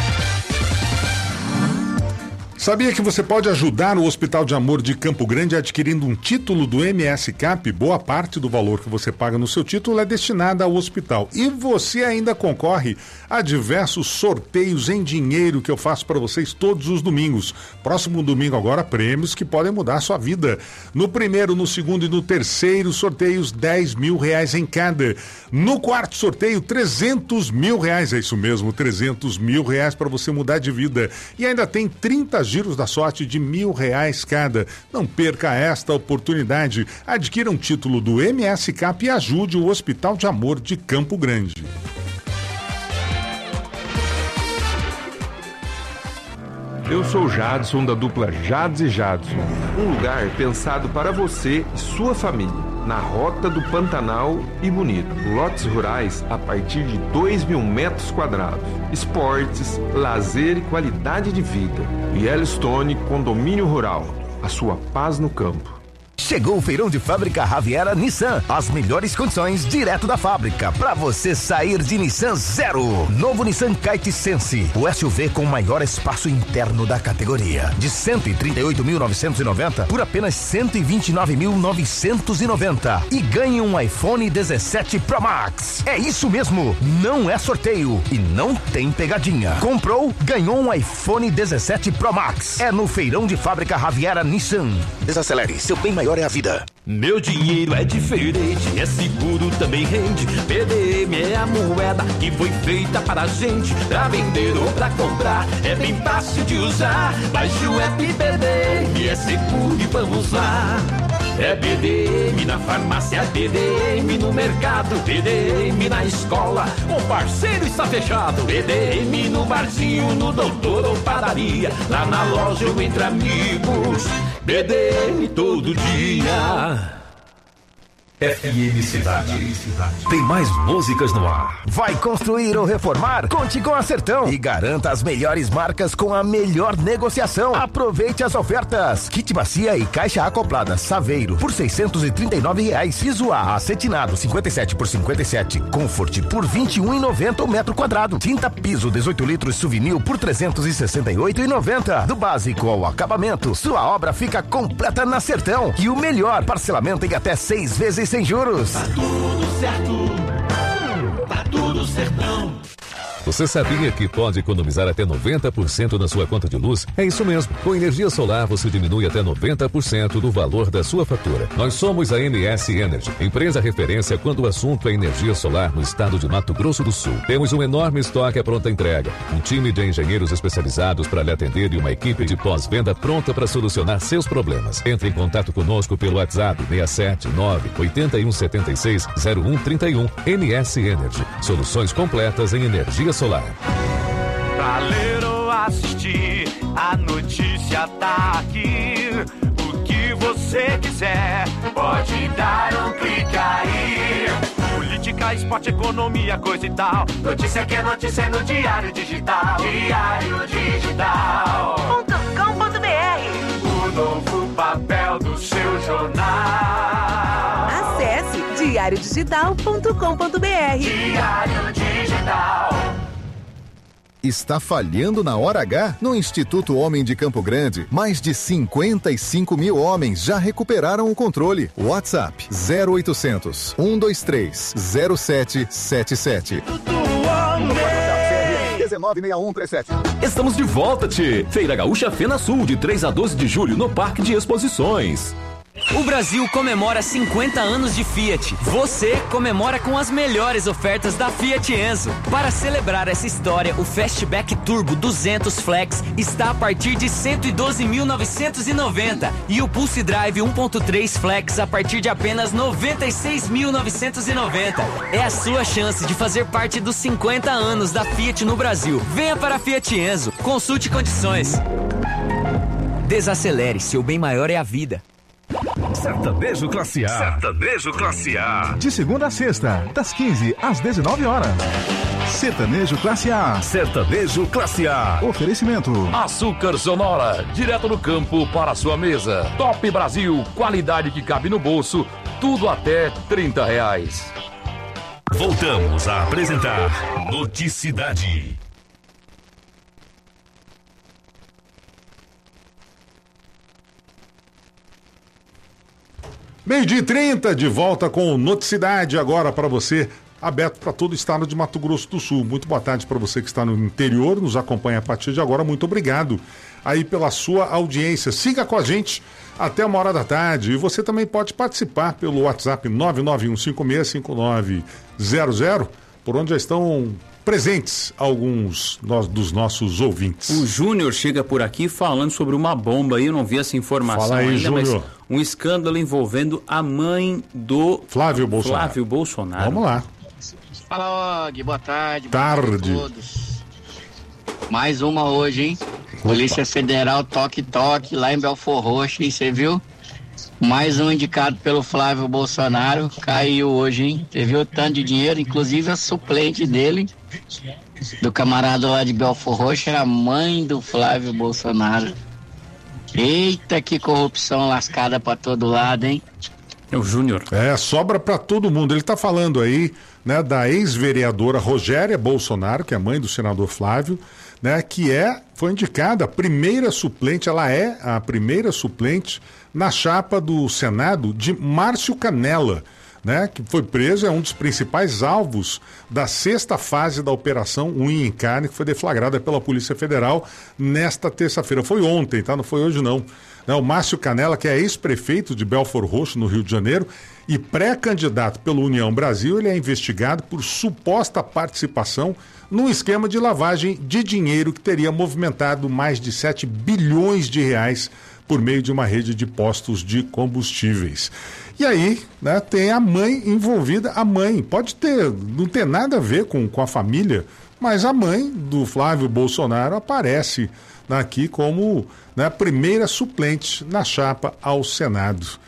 Sabia que você pode ajudar o Hospital de Amor de Campo Grande adquirindo um título do MS Cap? Boa parte do valor que você paga no seu título é destinada ao hospital. E você ainda concorre a diversos sorteios em dinheiro que eu faço para vocês todos os domingos. Próximo domingo agora, prêmios que podem mudar a sua vida. No primeiro, no segundo e no terceiro sorteios, 10 mil reais em cada. No quarto sorteio, 300 mil reais. É isso mesmo, 300 mil reais para você mudar de vida. E ainda tem 30 giros da sorte de R$1.000 cada. Não perca esta oportunidade. Adquira um título do MS Cap e ajude o Hospital de Amor de Campo Grande. Eu sou Jadson, da dupla Jades e Jadson. Um lugar pensado para você e sua família, na Rota do Pantanal e Bonito. Lotes rurais a partir de 2.000 metros quadrados. Esportes, lazer e qualidade de vida. Yellowstone Condomínio Rural. A sua paz no campo. Chegou o feirão de fábrica Raviera Nissan. As melhores condições direto da fábrica para você sair de Nissan zero. Novo Nissan Kite Sense, o SUV com maior espaço interno da categoria. De 138.990 por apenas 129.990 e ganhe um iPhone 17 Pro Max. É isso mesmo, não é sorteio e não tem pegadinha. Comprou, ganhou um iPhone 17 Pro Max. É no feirão de fábrica Raviera Nissan. Desacelere, seu bem maior é a vida. Meu dinheiro é diferente, é seguro, também rende. PDM é a moeda que foi feita para a gente, pra vender ou pra comprar, é bem fácil de usar. Baixe o app PDM, é seguro e vamos lá. É BDM na farmácia, BDM no mercado, BDM na escola, o parceiro está fechado. BDM no barzinho, no doutor ou padaria, lá na loja ou entre amigos. BDM todo dia. FM Cidade. Tem mais músicas no ar. Vai construir ou reformar? Conte com a Sertão e garanta as melhores marcas com a melhor negociação. Aproveite as ofertas. Kit bacia e caixa acoplada Saveiro por R$639. Piso A acetinado 57 por 57. Comfort por R$21,90 o metro quadrado. Tinta piso 18 litros Souvenir por R$368,90. Do básico ao acabamento, sua obra fica completa na Sertão. E o melhor, parcelamento em até 6 vezes sem juros. Tá tudo certo, tá tudo certão. Você sabia que pode economizar até 90% na sua conta de luz? É isso mesmo. Com energia solar, você diminui até 90% do valor da sua fatura. Nós somos a MS Energy, empresa referência quando o assunto é energia solar no estado de Mato Grosso do Sul. Temos um enorme estoque à pronta entrega, um time de engenheiros especializados para lhe atender e uma equipe de pós-venda pronta para solucionar seus problemas. Entre em contato conosco pelo WhatsApp 679-8176-0131. MS Energy, soluções completas em energia solar. Pra ler ou assistir, a notícia tá aqui. O que você quiser, pode dar um clique aí. Política, esporte, economia, coisa e tal. Notícia que é notícia no Diário Digital. Diário Digital.com.br. O novo papel do seu jornal. Acesse diariodigital.com.br. Diário Digital. Está falhando na hora H? No Instituto Homem de Campo Grande, mais de 55 mil homens já recuperaram o controle. WhatsApp 0800 123 0777. 196137. Estamos de volta, tchê. Feira Gaúcha Fena Sul, de 3 a 12 de julho, no Parque de Exposições. O Brasil comemora 50 anos de Fiat. Você comemora com as melhores ofertas da Fiat Enzo. Para celebrar essa história, o Fastback Turbo 200 Flex está a partir de 112.990 e o Pulse Drive 1.3 Flex a partir de apenas 96.990. É a sua chance de fazer parte dos 50 anos da Fiat no Brasil. Venha para a Fiat Enzo. Consulte condições. Desacelere, seu bem maior é a vida. Sertanejo Classe A. Sertanejo Classe A. De segunda a sexta, das 15 às 19 horas. Sertanejo Classe A. Sertanejo Classe A. Oferecimento. Açúcar Sonora, direto do campo para a sua mesa. Top Brasil, qualidade que cabe no bolso, tudo até R$30. Voltamos a apresentar Noticidade. Meio-dia e 30, de volta com Noticidade agora para você, aberto para todo o estado de Mato Grosso do Sul. Muito boa tarde para você que está no interior, nos acompanha a partir de agora. Muito obrigado aí pela sua audiência. Siga com a gente até 1h da tarde. E você também pode participar pelo WhatsApp 991565900, por onde já estão presentes alguns dos nossos ouvintes. O Júnior chega por aqui falando sobre uma bomba aí, eu não vi essa informação. Fala aí, ainda, Júnior. Mas um escândalo envolvendo a mãe do Flávio Bolsonaro. Vamos lá. Fala, Og, boa tarde. Tarde. Boa tarde a todos. Mais uma hoje, hein? Polícia Federal, toque, lá em Belfort Roxo, hein? Você viu? Mais um indicado pelo Flávio Bolsonaro, caiu hoje, hein? Você viu o tanto de dinheiro, inclusive a suplente dele, do camarada lá de Belfort Roxo, era a mãe do Flávio Bolsonaro. Eita, que corrupção lascada pra todo lado, hein? É o Júnior. Sobra pra todo mundo. Ele tá falando aí, né, da ex-vereadora Rogéria Bolsonaro, que é mãe do senador Flávio, né, que foi indicada a primeira suplente, ela é a primeira suplente na chapa do Senado de Márcio Canella, né, que foi preso, é um dos principais alvos da 6ª fase da Operação Unha em Carne, que foi deflagrada pela Polícia Federal nesta terça-feira. Foi ontem, tá? Não foi hoje, não. O Márcio Canella, que é ex-prefeito de Belfort Roxo, no Rio de Janeiro, e pré-candidato pelo União Brasil, ele é investigado por suposta participação num esquema de lavagem de dinheiro que teria movimentado mais de 7 bilhões de reais por meio de uma rede de postos de combustíveis. E aí, né, tem a mãe envolvida. A mãe não ter nada a ver com a família, mas a mãe do Flávio Bolsonaro aparece aqui como, né, primeira suplente na chapa ao Senado.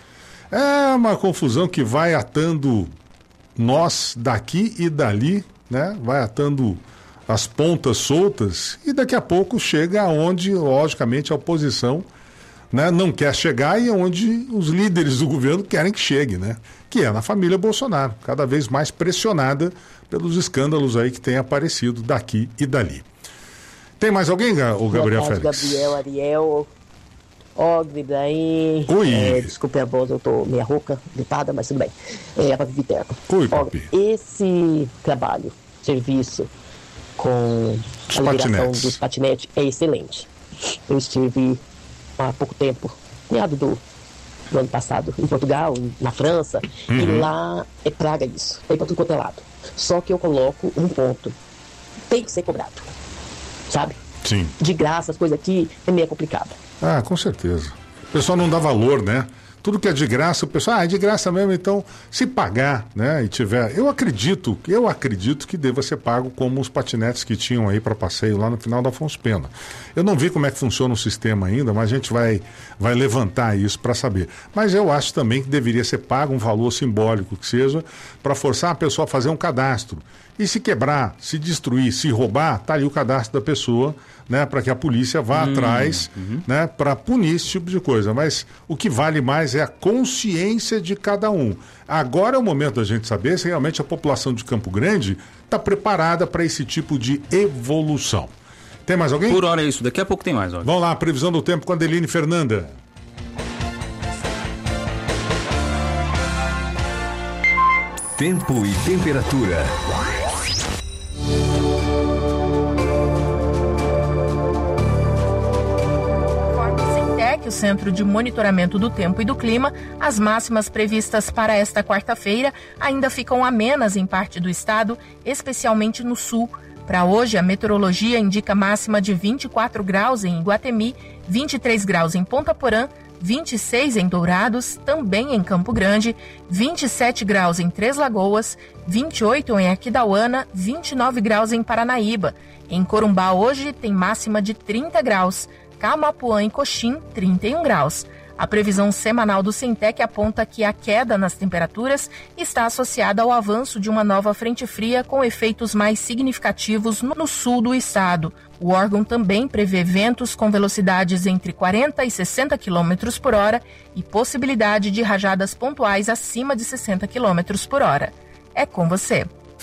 É uma confusão que vai atando nós daqui e dali, né? Vai atando as pontas soltas e daqui a pouco chega aonde, logicamente, a oposição, né, não quer chegar e onde os líderes do governo querem que chegue, né? Que é na família Bolsonaro, cada vez mais pressionada pelos escândalos aí que têm aparecido daqui e dali. Tem mais alguém, o Gabriel Félix? Gabriel, Ariel, Ogre, Ibrahim. Oi. Desculpe a voz, eu tô meia rouca, gripada, mas tudo bem. É para Viterbo. Oi, papi. Esse trabalho, serviço com a liberação dos patinetes é excelente. Eu estive há pouco tempo, meado do ano passado, em Portugal, na França, e lá é praga isso, é pra tudo quanto é lado. Só que eu coloco um ponto, tem que ser cobrado, sabe? Sim. De graça, as coisas aqui é meio complicado. Ah, com certeza. O pessoal não dá valor, né? Tudo que é de graça, o pessoal, é de graça mesmo, então se pagar, né, e tiver... Eu acredito que deva ser pago como os patinetes que tinham aí para passeio lá no final da Afonso Pena. Eu não vi como é que funciona o sistema ainda, mas a gente vai levantar isso para saber. Mas eu acho também que deveria ser pago um valor simbólico, que seja para forçar a pessoa a fazer um cadastro. E se quebrar, se destruir, se roubar, tá ali o cadastro da pessoa, né, para que a polícia vá atrás, né, para punir esse tipo de coisa. Mas o que vale mais é a consciência de cada um. Agora é o momento da gente saber se realmente a população de Campo Grande está preparada para esse tipo de evolução. Tem mais alguém? Por hora é isso, daqui a pouco tem mais. Ó. Vamos lá, previsão do tempo com a Adeline Fernanda. Tempo e temperatura. O Centro de Monitoramento do Tempo e do Clima, as máximas previstas para esta quarta-feira ainda ficam amenas em parte do estado, especialmente no sul. Para hoje, a meteorologia indica máxima de 24 graus em Iguatemi, 23 graus em Ponta Porã, 26 em Dourados, também em Campo Grande, 27 graus em Três Lagoas, 28 em Aquidauana, 29 graus em Paranaíba. Em Corumbá hoje tem máxima de 30 graus. Camapuã e Coxim, 31 graus. A previsão semanal do Sintec aponta que a queda nas temperaturas está associada ao avanço de uma nova frente fria com efeitos mais significativos no sul do estado. O órgão também prevê ventos com velocidades entre 40 e 60 km por hora e possibilidade de rajadas pontuais acima de 60 km por hora. É com você.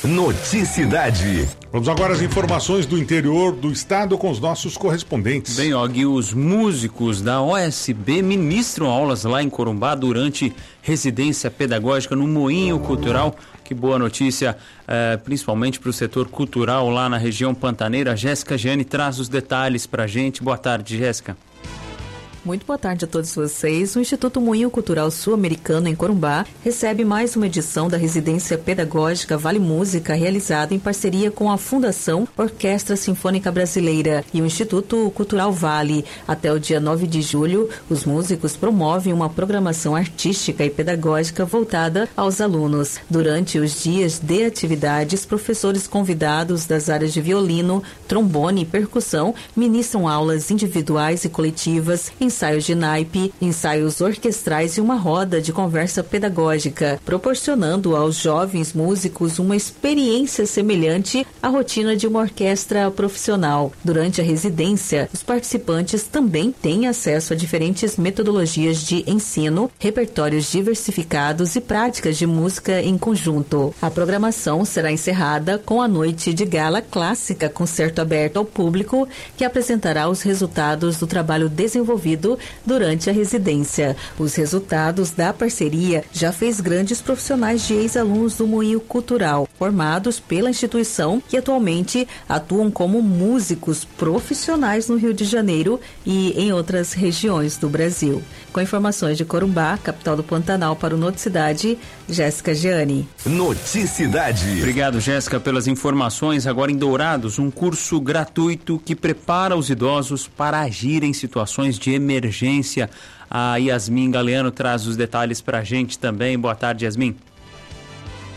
Noticidade. Vamos agora às informações do interior do estado com os nossos correspondentes. Bem, Og, os músicos da OSB ministram aulas lá em Corumbá durante residência pedagógica no Moinho Cultural. Que boa notícia, principalmente para o setor cultural lá na região pantaneira. Jéssica Gianni traz os detalhes para a gente. Boa tarde, Jéssica. Muito boa tarde a todos vocês. O Instituto Moinho Cultural Sul-Americano, em Corumbá, recebe mais uma edição da Residência Pedagógica Vale Música, realizada em parceria com a Fundação Orquestra Sinfônica Brasileira e o Instituto Cultural Vale. Até o dia 9 de julho, os músicos promovem uma programação artística e pedagógica voltada aos alunos. Durante os dias de atividades, professores convidados das áreas de violino, trombone e percussão ministram aulas individuais e coletivas, ensaios de naipe, ensaios orquestrais e uma roda de conversa pedagógica, proporcionando aos jovens músicos uma experiência semelhante à rotina de uma orquestra profissional. Durante a residência, os participantes também têm acesso a diferentes metodologias de ensino, repertórios diversificados e práticas de música em conjunto. A programação será encerrada com a noite de gala clássica, concerto aberto ao público, que apresentará os resultados do trabalho desenvolvido durante a residência. Os resultados da parceria já fez grandes profissionais de ex-alunos do Moinho Cultural, formados pela instituição, que atualmente atuam como músicos profissionais no Rio de Janeiro e em outras regiões do Brasil. Com informações de Corumbá, capital do Pantanal, para o Noticidade, Jéssica Gianni. Noticidade. Obrigado, Jéssica, pelas informações. Agora em Dourados, um curso gratuito que prepara os idosos para agir em situações de emergência. A Yasmin Galeano traz os detalhes para a gente também. Boa tarde, Yasmin.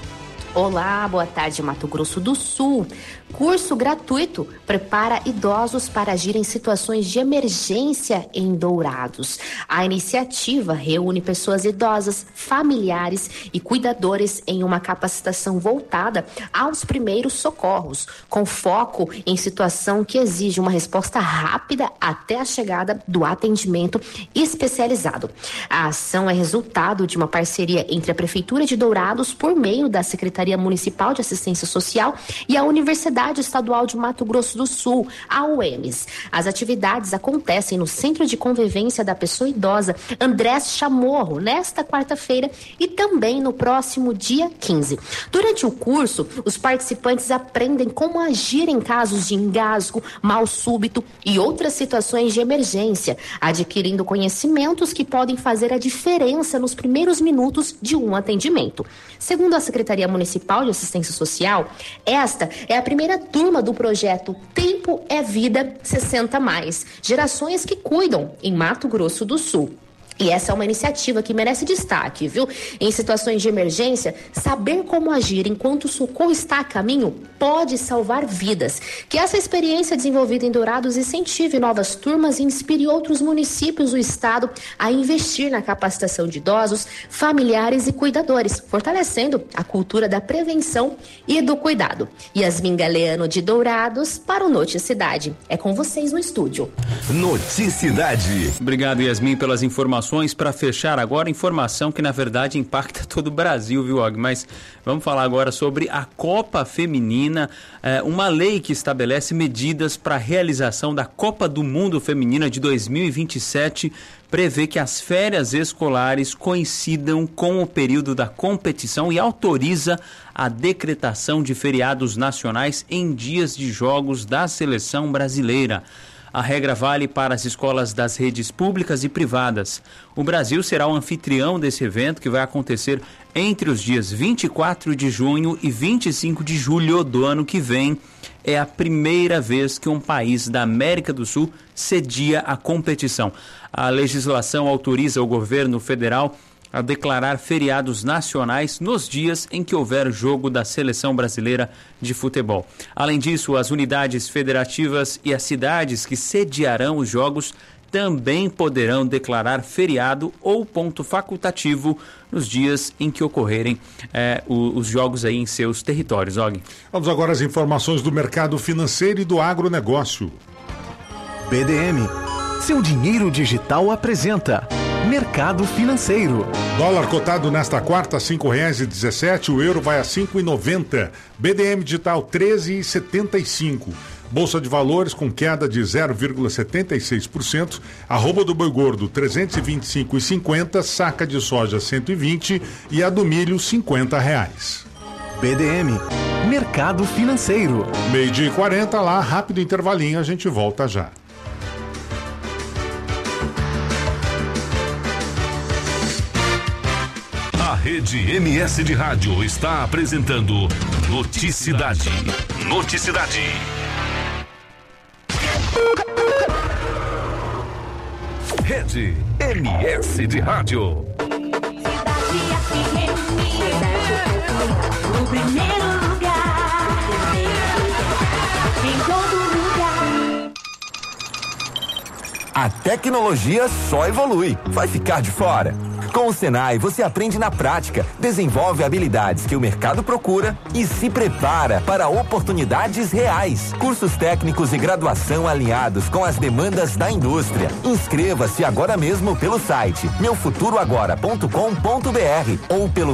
Olá, boa tarde, Mato Grosso do Sul. Curso gratuito prepara idosos para agir em situações de emergência em Dourados. A iniciativa reúne pessoas idosas, familiares e cuidadores em uma capacitação voltada aos primeiros socorros, com foco em situação que exige uma resposta rápida até a chegada do atendimento especializado. A ação é resultado de uma parceria entre a Prefeitura de Dourados, por meio da Secretaria Municipal de Assistência Social, e a Universidade Estadual de Mato Grosso do Sul, a UEMS. As atividades acontecem no Centro de Convivência da Pessoa Idosa Andrés Chamorro, nesta quarta-feira, e também no próximo dia 15. Durante o curso, os participantes aprendem como agir em casos de engasgo, mal súbito e outras situações de emergência, adquirindo conhecimentos que podem fazer a diferença nos primeiros minutos de um atendimento. Segundo a Secretaria Municipal de Assistência Social, esta é a primeira turma do projeto Tempo é Vida 60+, gerações que cuidam em Mato Grosso do Sul. E essa é uma iniciativa que merece destaque, viu? Em situações de emergência, saber como agir enquanto o socorro está a caminho pode salvar vidas. Que essa experiência desenvolvida em Dourados incentive novas turmas e inspire outros municípios do estado a investir na capacitação de idosos, familiares e cuidadores, fortalecendo a cultura da prevenção e do cuidado. Yasmin Galeano de Dourados para o Noticidade. É com vocês no estúdio. Noticidade. Obrigado, Yasmin, pelas informações. Para fechar agora, informação que na verdade impacta todo o Brasil, viu, Og? Mas vamos falar agora sobre a Copa Feminina, uma lei que estabelece medidas para a realização da Copa do Mundo Feminina de 2027, prevê que as férias escolares coincidam com o período da competição e autoriza a decretação de feriados nacionais em dias de jogos da seleção brasileira. A regra vale para as escolas das redes públicas e privadas. O Brasil será o anfitrião desse evento, que vai acontecer entre os dias 24 de junho e 25 de julho do ano que vem. É a primeira vez que um país da América do Sul cedia a competição. A legislação autoriza o governo federal a declarar feriados nacionais nos dias em que houver jogo da Seleção Brasileira de Futebol. Além disso, as unidades federativas e as cidades que sediarão os jogos também poderão declarar feriado ou ponto facultativo nos dias em que ocorrerem os jogos aí em seus territórios. Og. Vamos agora às informações do mercado financeiro e do agronegócio. BDM, seu dinheiro digital apresenta Mercado Financeiro. Dólar cotado nesta quarta a R$5,17, o euro vai a R$5,90. BDM digital 13,75. Bolsa de Valores com queda de 0,76%, arroba do boi gordo 325,50, saca de soja 120 e a do milho R$50. BDM, Mercado Financeiro. 12h40 lá, rápido intervalinho, a gente volta já. A Rede MS de Rádio está apresentando Noticidade. Noticidade. Rede MS de Rádio. No primeiro lugar, em todo lugar. A tecnologia só evolui. Vai ficar de fora? Com o Senai, você aprende na prática, desenvolve habilidades que o mercado procura e se prepara para oportunidades reais. Cursos técnicos e graduação alinhados com as demandas da indústria. Inscreva-se agora mesmo pelo site meufuturoagora.com.br ou pelo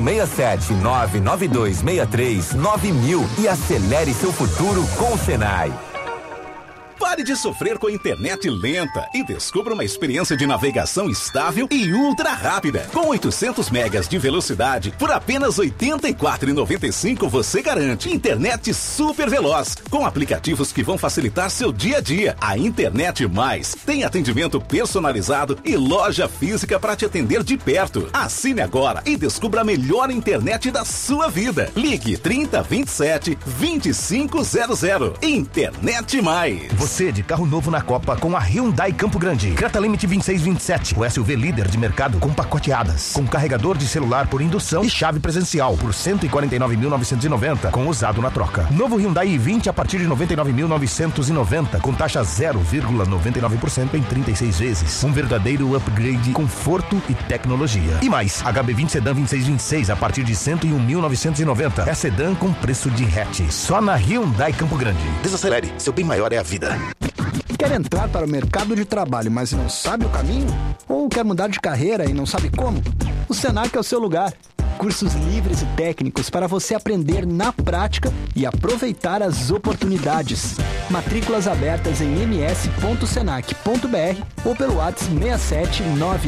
67992639000 e acelere seu futuro com o Senai. Pare de sofrer com a internet lenta e descubra uma experiência de navegação estável e ultra rápida. Com 800 megas de velocidade, por apenas R$ 84,95 você garante internet super veloz, com aplicativos que vão facilitar seu dia a dia. A Internet Mais tem atendimento personalizado e loja física para te atender de perto. Assine agora e descubra a melhor internet da sua vida. Ligue 3027-2500. Internet Mais. Você você de carro novo na Copa com a Hyundai Campo Grande. Creta Limite 2627, o SUV líder de mercado com pacoteadas, com carregador de celular por indução e chave presencial por 149.990 com usado na troca. Novo Hyundai i20 a partir de 99.990 com taxa 0,99% em 36 vezes. Um verdadeiro upgrade, conforto e tecnologia. E mais, HB20 Sedan 2626 a partir de 101.990. É sedã com preço de hatch. Só na Hyundai Campo Grande. Desacelere, seu bem maior é a vida. Quer entrar para o mercado de trabalho, mas não sabe o caminho? Ou quer mudar de carreira e não sabe como? O Senac é o seu lugar. Cursos livres e técnicos para você aprender na prática e aproveitar as oportunidades. Matrículas abertas em ms.senac.br ou pelo WhatsApp 67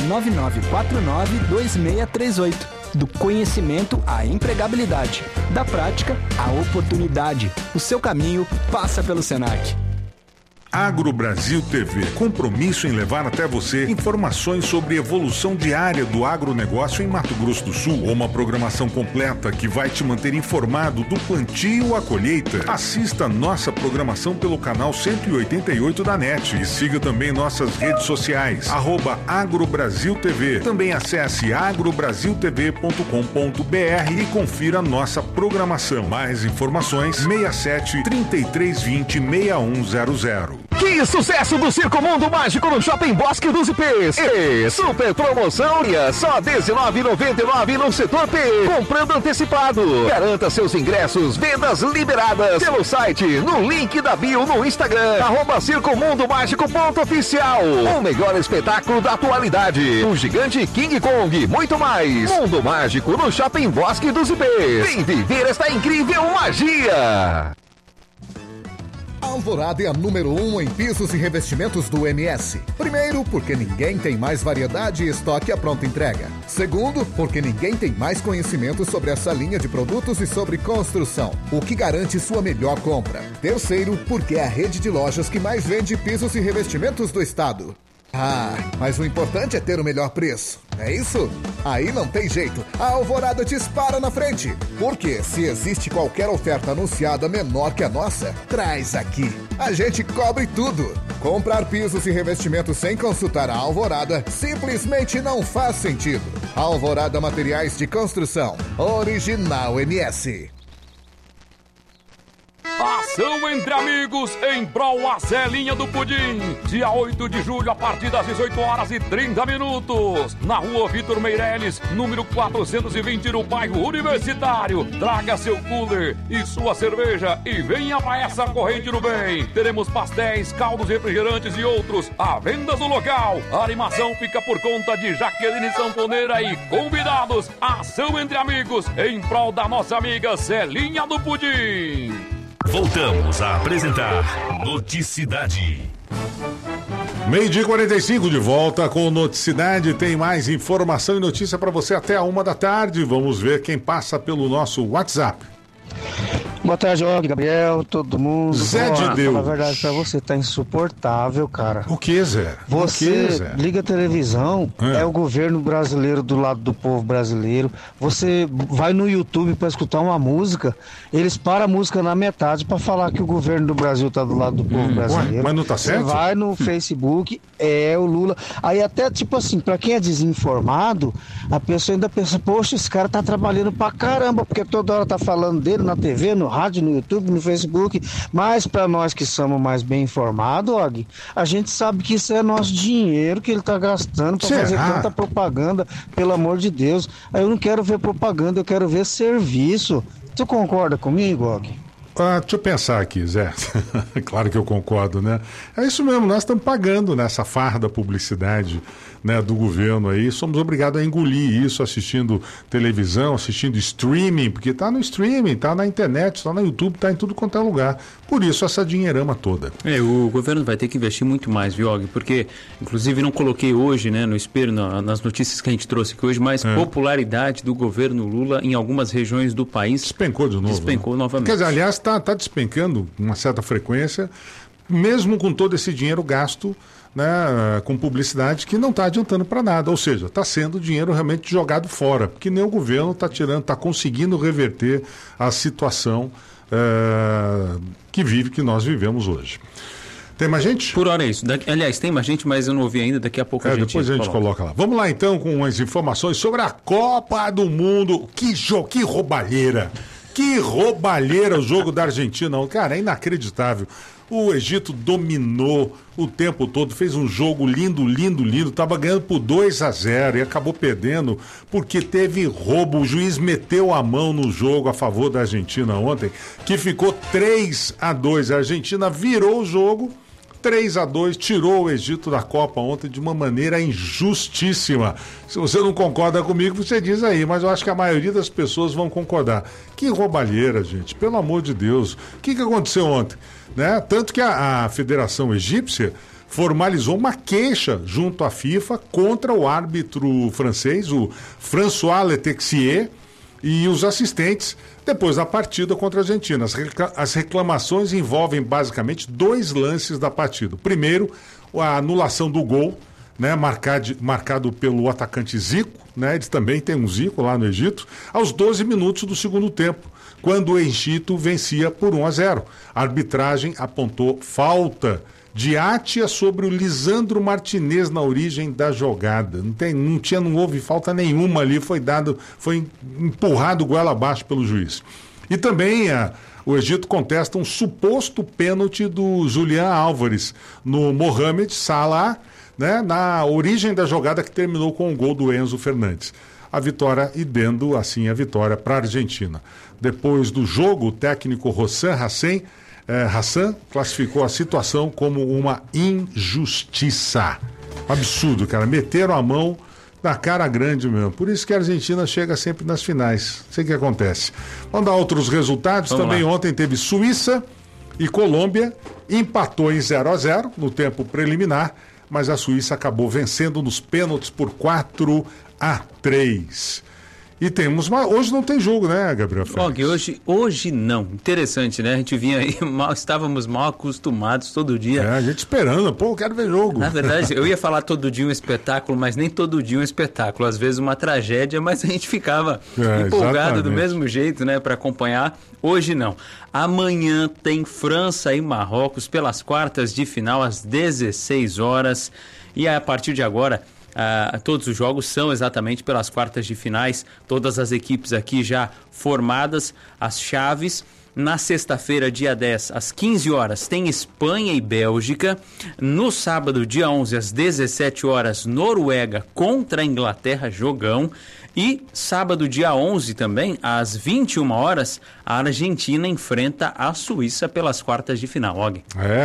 999492638. Do conhecimento à empregabilidade, da prática à oportunidade. O seu caminho passa pelo Senac. Agro Brasil TV, compromisso em levar até você informações sobre evolução diária do agronegócio em Mato Grosso do Sul. Uma programação completa que vai te manter informado do plantio à colheita. Assista nossa programação pelo canal 188 da NET e siga também nossas redes sociais, @AgroBrasilTV. Também acesse agrobrasiltv.com.br e confira nossa programação. Mais informações 67 3320 6100. Que sucesso do Circo Mundo Mágico no Shopping Bosque dos Ipês. E super promoção só R$19,99 no setor P. Comprando antecipado. Garanta seus ingressos, vendas liberadas pelo site, no link da bio no Instagram, @circomundomágico.oficial. O melhor espetáculo da atualidade. O gigante King Kong, muito mais. Mundo Mágico no Shopping Bosque dos Ipês. Vem viver esta incrível magia. Alvorada é a número 1 em pisos e revestimentos do MS. Primeiro, porque ninguém tem mais variedade e estoque à pronta entrega. Segundo, porque ninguém tem mais conhecimento sobre essa linha de produtos e sobre construção, o que garante sua melhor compra. Terceiro, porque é a rede de lojas que mais vende pisos e revestimentos do estado. Ah, mas o importante é ter o melhor preço, é isso? Aí não tem jeito, a Alvorada dispara na frente. Porque se existe qualquer oferta anunciada menor que a nossa, traz aqui. A gente cobre tudo. Comprar pisos e revestimentos sem consultar a Alvorada simplesmente não faz sentido. Alvorada Materiais de Construção, original MS. Ação entre amigos em prol a Celinha do Pudim. Dia 8 de julho, a partir das 18h30, na rua Vitor Meireles, número 420, no bairro Universitário. Traga seu cooler e sua cerveja e venha pra essa corrente do bem. Teremos pastéis, caldos, refrigerantes e outros à venda no local. A animação fica por conta de Jaqueline Sanfoneira e convidados. Ação entre amigos em prol da nossa amiga Celinha do Pudim. Voltamos a apresentar Noticidade. 12h45 de volta com Noticidade. Tem mais informação e notícia para você até a 1h da tarde. Vamos ver quem passa pelo nosso WhatsApp. Boa tarde, Gabriel, todo mundo. Zé de Deus. Na verdade, pra você tá insuportável, cara. O que, Zé? Você liga a televisão, é o governo brasileiro do lado do povo brasileiro. Você vai no YouTube pra escutar uma música, eles param a música na metade pra falar que o governo do Brasil tá do lado do povo brasileiro. Ué, mas não tá certo? Você vai no Facebook, o Lula. Aí até, tipo assim, pra quem é desinformado, a pessoa ainda pensa, poxa, esse cara tá trabalhando pra caramba, porque toda hora tá falando dele na TV, no rádio, no YouTube, no Facebook, mas para nós que somos mais bem informados, Og, a gente sabe que isso é nosso dinheiro que ele tá gastando para fazer tanta propaganda, pelo amor de Deus. Aí eu não quero ver propaganda, eu quero ver serviço. Você concorda comigo, Og? Deixa eu pensar aqui, Zé. Claro que eu concordo, né? É isso mesmo, nós estamos pagando nessa farda publicidade, né, do governo aí, somos obrigados a engolir isso assistindo televisão, assistindo streaming, porque tá no streaming, tá na internet, tá no YouTube, tá em tudo quanto é lugar. Por isso essa dinheirama toda. O governo vai ter que investir muito mais, viu, Og? Porque, inclusive, não coloquei hoje, né, no espelho, nas notícias que a gente trouxe aqui hoje, mas popularidade do governo Lula em algumas regiões do país. Despencou de novo. Despencou novamente. Quer dizer, aliás, tá despencando com uma certa frequência, mesmo com todo esse dinheiro gasto, né, com publicidade que não está adiantando para nada, ou seja, está sendo dinheiro realmente jogado fora, porque nem o governo está conseguindo reverter a situação que nós vivemos hoje. Tem mais gente? Por hora é isso. Aliás, tem mais gente, mas eu não ouvi ainda. Daqui a pouco depois a gente coloca lá. Vamos lá então com as informações sobre a Copa do Mundo. Que roubalheira! Que roubalheira o jogo da Argentina. Cara, é inacreditável. O Egito dominou o tempo todo, fez um jogo lindo, estava ganhando por 2-0 e acabou perdendo porque teve roubo. O juiz meteu a mão no jogo a favor da Argentina ontem, que ficou 3-2. A Argentina virou o jogo 3-2, tirou o Egito da Copa ontem de uma maneira injustíssima. Se você não concorda comigo, você diz aí, mas eu acho que a maioria das pessoas vão concordar. Que roubalheira, gente, pelo amor de Deus. O que aconteceu ontem? Né? Tanto que a Federação Egípcia formalizou uma queixa junto à FIFA contra o árbitro francês, o François Letexier, e os assistentes depois da partida contra a Argentina. As reclamações envolvem basicamente 2 lances da partida. Primeiro, a anulação do gol, né, marcado pelo atacante Zico, né, eles também têm um Zico lá no Egito, aos 12 minutos do segundo tempo, quando o Egito vencia por 1-0. A arbitragem apontou falta de Atia sobre o Lisandro Martinez na origem da jogada. Não houve falta nenhuma ali, foi empurrado goela abaixo pelo juiz. E também o Egito contesta um suposto pênalti do Julián Álvares no Mohamed Salah, né, na origem da jogada que terminou com o gol do Enzo Fernandes. A vitória e dando assim a vitória para a Argentina. Depois do jogo, o técnico Hassan classificou a situação como uma injustiça. Absurdo, cara. Meteram a mão na cara grande mesmo. Por isso que a Argentina chega sempre nas finais. Sei o que acontece. Vamos dar outros resultados. Vamos também lá. Ontem teve Suíça e Colômbia. Empatou em 0-0 no tempo preliminar, mas a Suíça acabou vencendo nos pênaltis por 4-3. E temos, mas hoje não tem jogo, né, Gabriel Félix? Hoje não. Interessante, né? A gente vinha aí, estávamos mal acostumados todo dia. A gente esperando, eu quero ver jogo. Na verdade, eu ia falar todo dia um espetáculo, mas nem todo dia um espetáculo. Às vezes uma tragédia, mas a gente ficava empolgado do mesmo jeito, né, para acompanhar. Hoje não. Amanhã tem França e Marrocos pelas quartas de final às 16 horas. E a partir de agora, todos os jogos são exatamente pelas quartas de finais, todas as equipes aqui já formadas, as chaves. Na sexta-feira, dia 10, às 15 horas, tem Espanha e Bélgica. No sábado, dia 11, às 17 horas, Noruega contra a Inglaterra, jogão. E sábado, dia 11 também, às 21 horas, a Argentina enfrenta a Suíça pelas quartas de final. Og.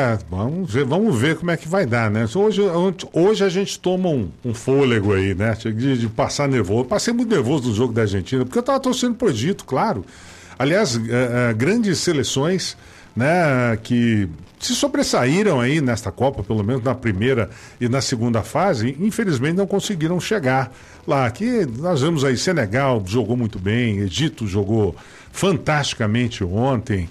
Vamos ver como é que vai dar, né? Hoje a gente toma um fôlego aí, né? De passar nervoso. Eu passei muito nervoso no jogo da Argentina, porque eu estava torcendo pro Egito, claro. Aliás, grandes seleções, né, que se sobressaíram aí nesta Copa, pelo menos na primeira e na segunda fase, infelizmente não conseguiram chegar lá. Aqui nós vemos aí Senegal jogou muito bem, Egito jogou fantasticamente ontem,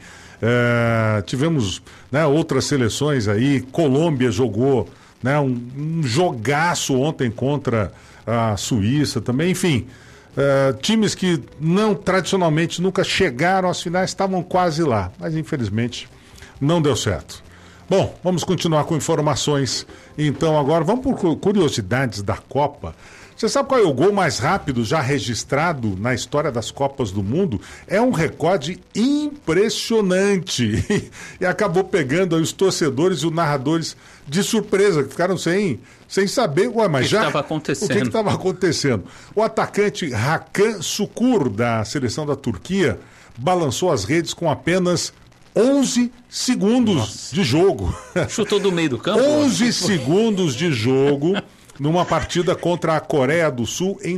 tivemos, né, outras seleções aí, Colômbia jogou, né, um jogaço ontem contra a Suíça também, enfim. Times que tradicionalmente nunca chegaram às finais estavam quase lá, mas infelizmente não deu certo. Bom, vamos continuar com informações. Então agora vamos por curiosidades da Copa. Você sabe qual é o gol mais rápido já registrado na história das Copas do Mundo? É um recorde impressionante. E acabou pegando aí os torcedores e os narradores de surpresa, que ficaram sem saber o que estava acontecendo. O atacante Hakan Şükür, da seleção da Turquia, balançou as redes com apenas 11 segundos de jogo. Chutou do meio do campo? 11 segundos de jogo numa partida contra a Coreia do Sul em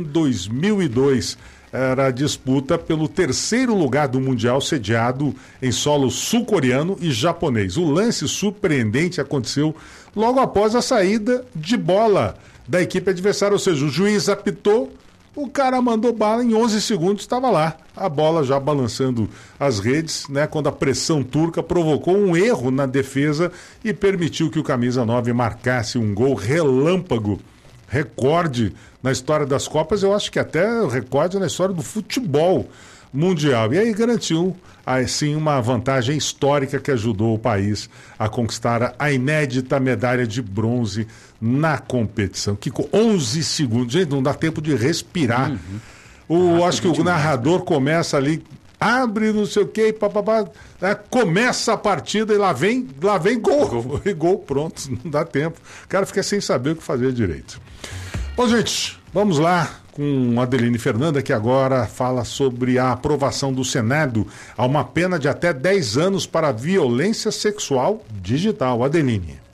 2002. Era a disputa pelo terceiro lugar do Mundial sediado em solo sul-coreano e japonês. O lance surpreendente aconteceu logo após a saída de bola da equipe adversária, ou seja, o juiz apitou, o cara mandou bala, em 11 segundos estava lá, a bola já balançando as redes, né, quando a pressão turca provocou um erro na defesa e permitiu que o camisa 9 marcasse um gol relâmpago, recorde na história das Copas, eu acho que até recorde na história do futebol. mundial. E aí garantiu, assim, uma vantagem histórica que ajudou o país a conquistar a inédita medalha de bronze na competição. Que com 11 segundos, gente, não dá tempo de respirar. Acho que o narrador começa ali, abre não sei o que, papapá, começa a partida e lá vem gol. Gol, pronto, não dá tempo. O cara fica sem saber o que fazer direito. Bom, gente, vamos lá com Adeline Fernanda, que agora fala sobre a aprovação do Senado a uma pena de até 10 anos para violência sexual digital. Adeline.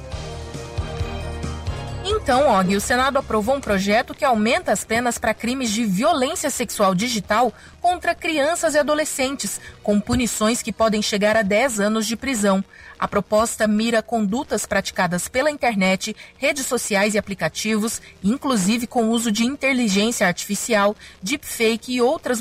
Então, Og, o Senado aprovou um projeto que aumenta as penas para crimes de violência sexual digital contra crianças e adolescentes, com punições que podem chegar a 10 anos de prisão. A proposta mira condutas praticadas pela internet, redes sociais e aplicativos, inclusive com o uso de inteligência artificial, deepfake e outras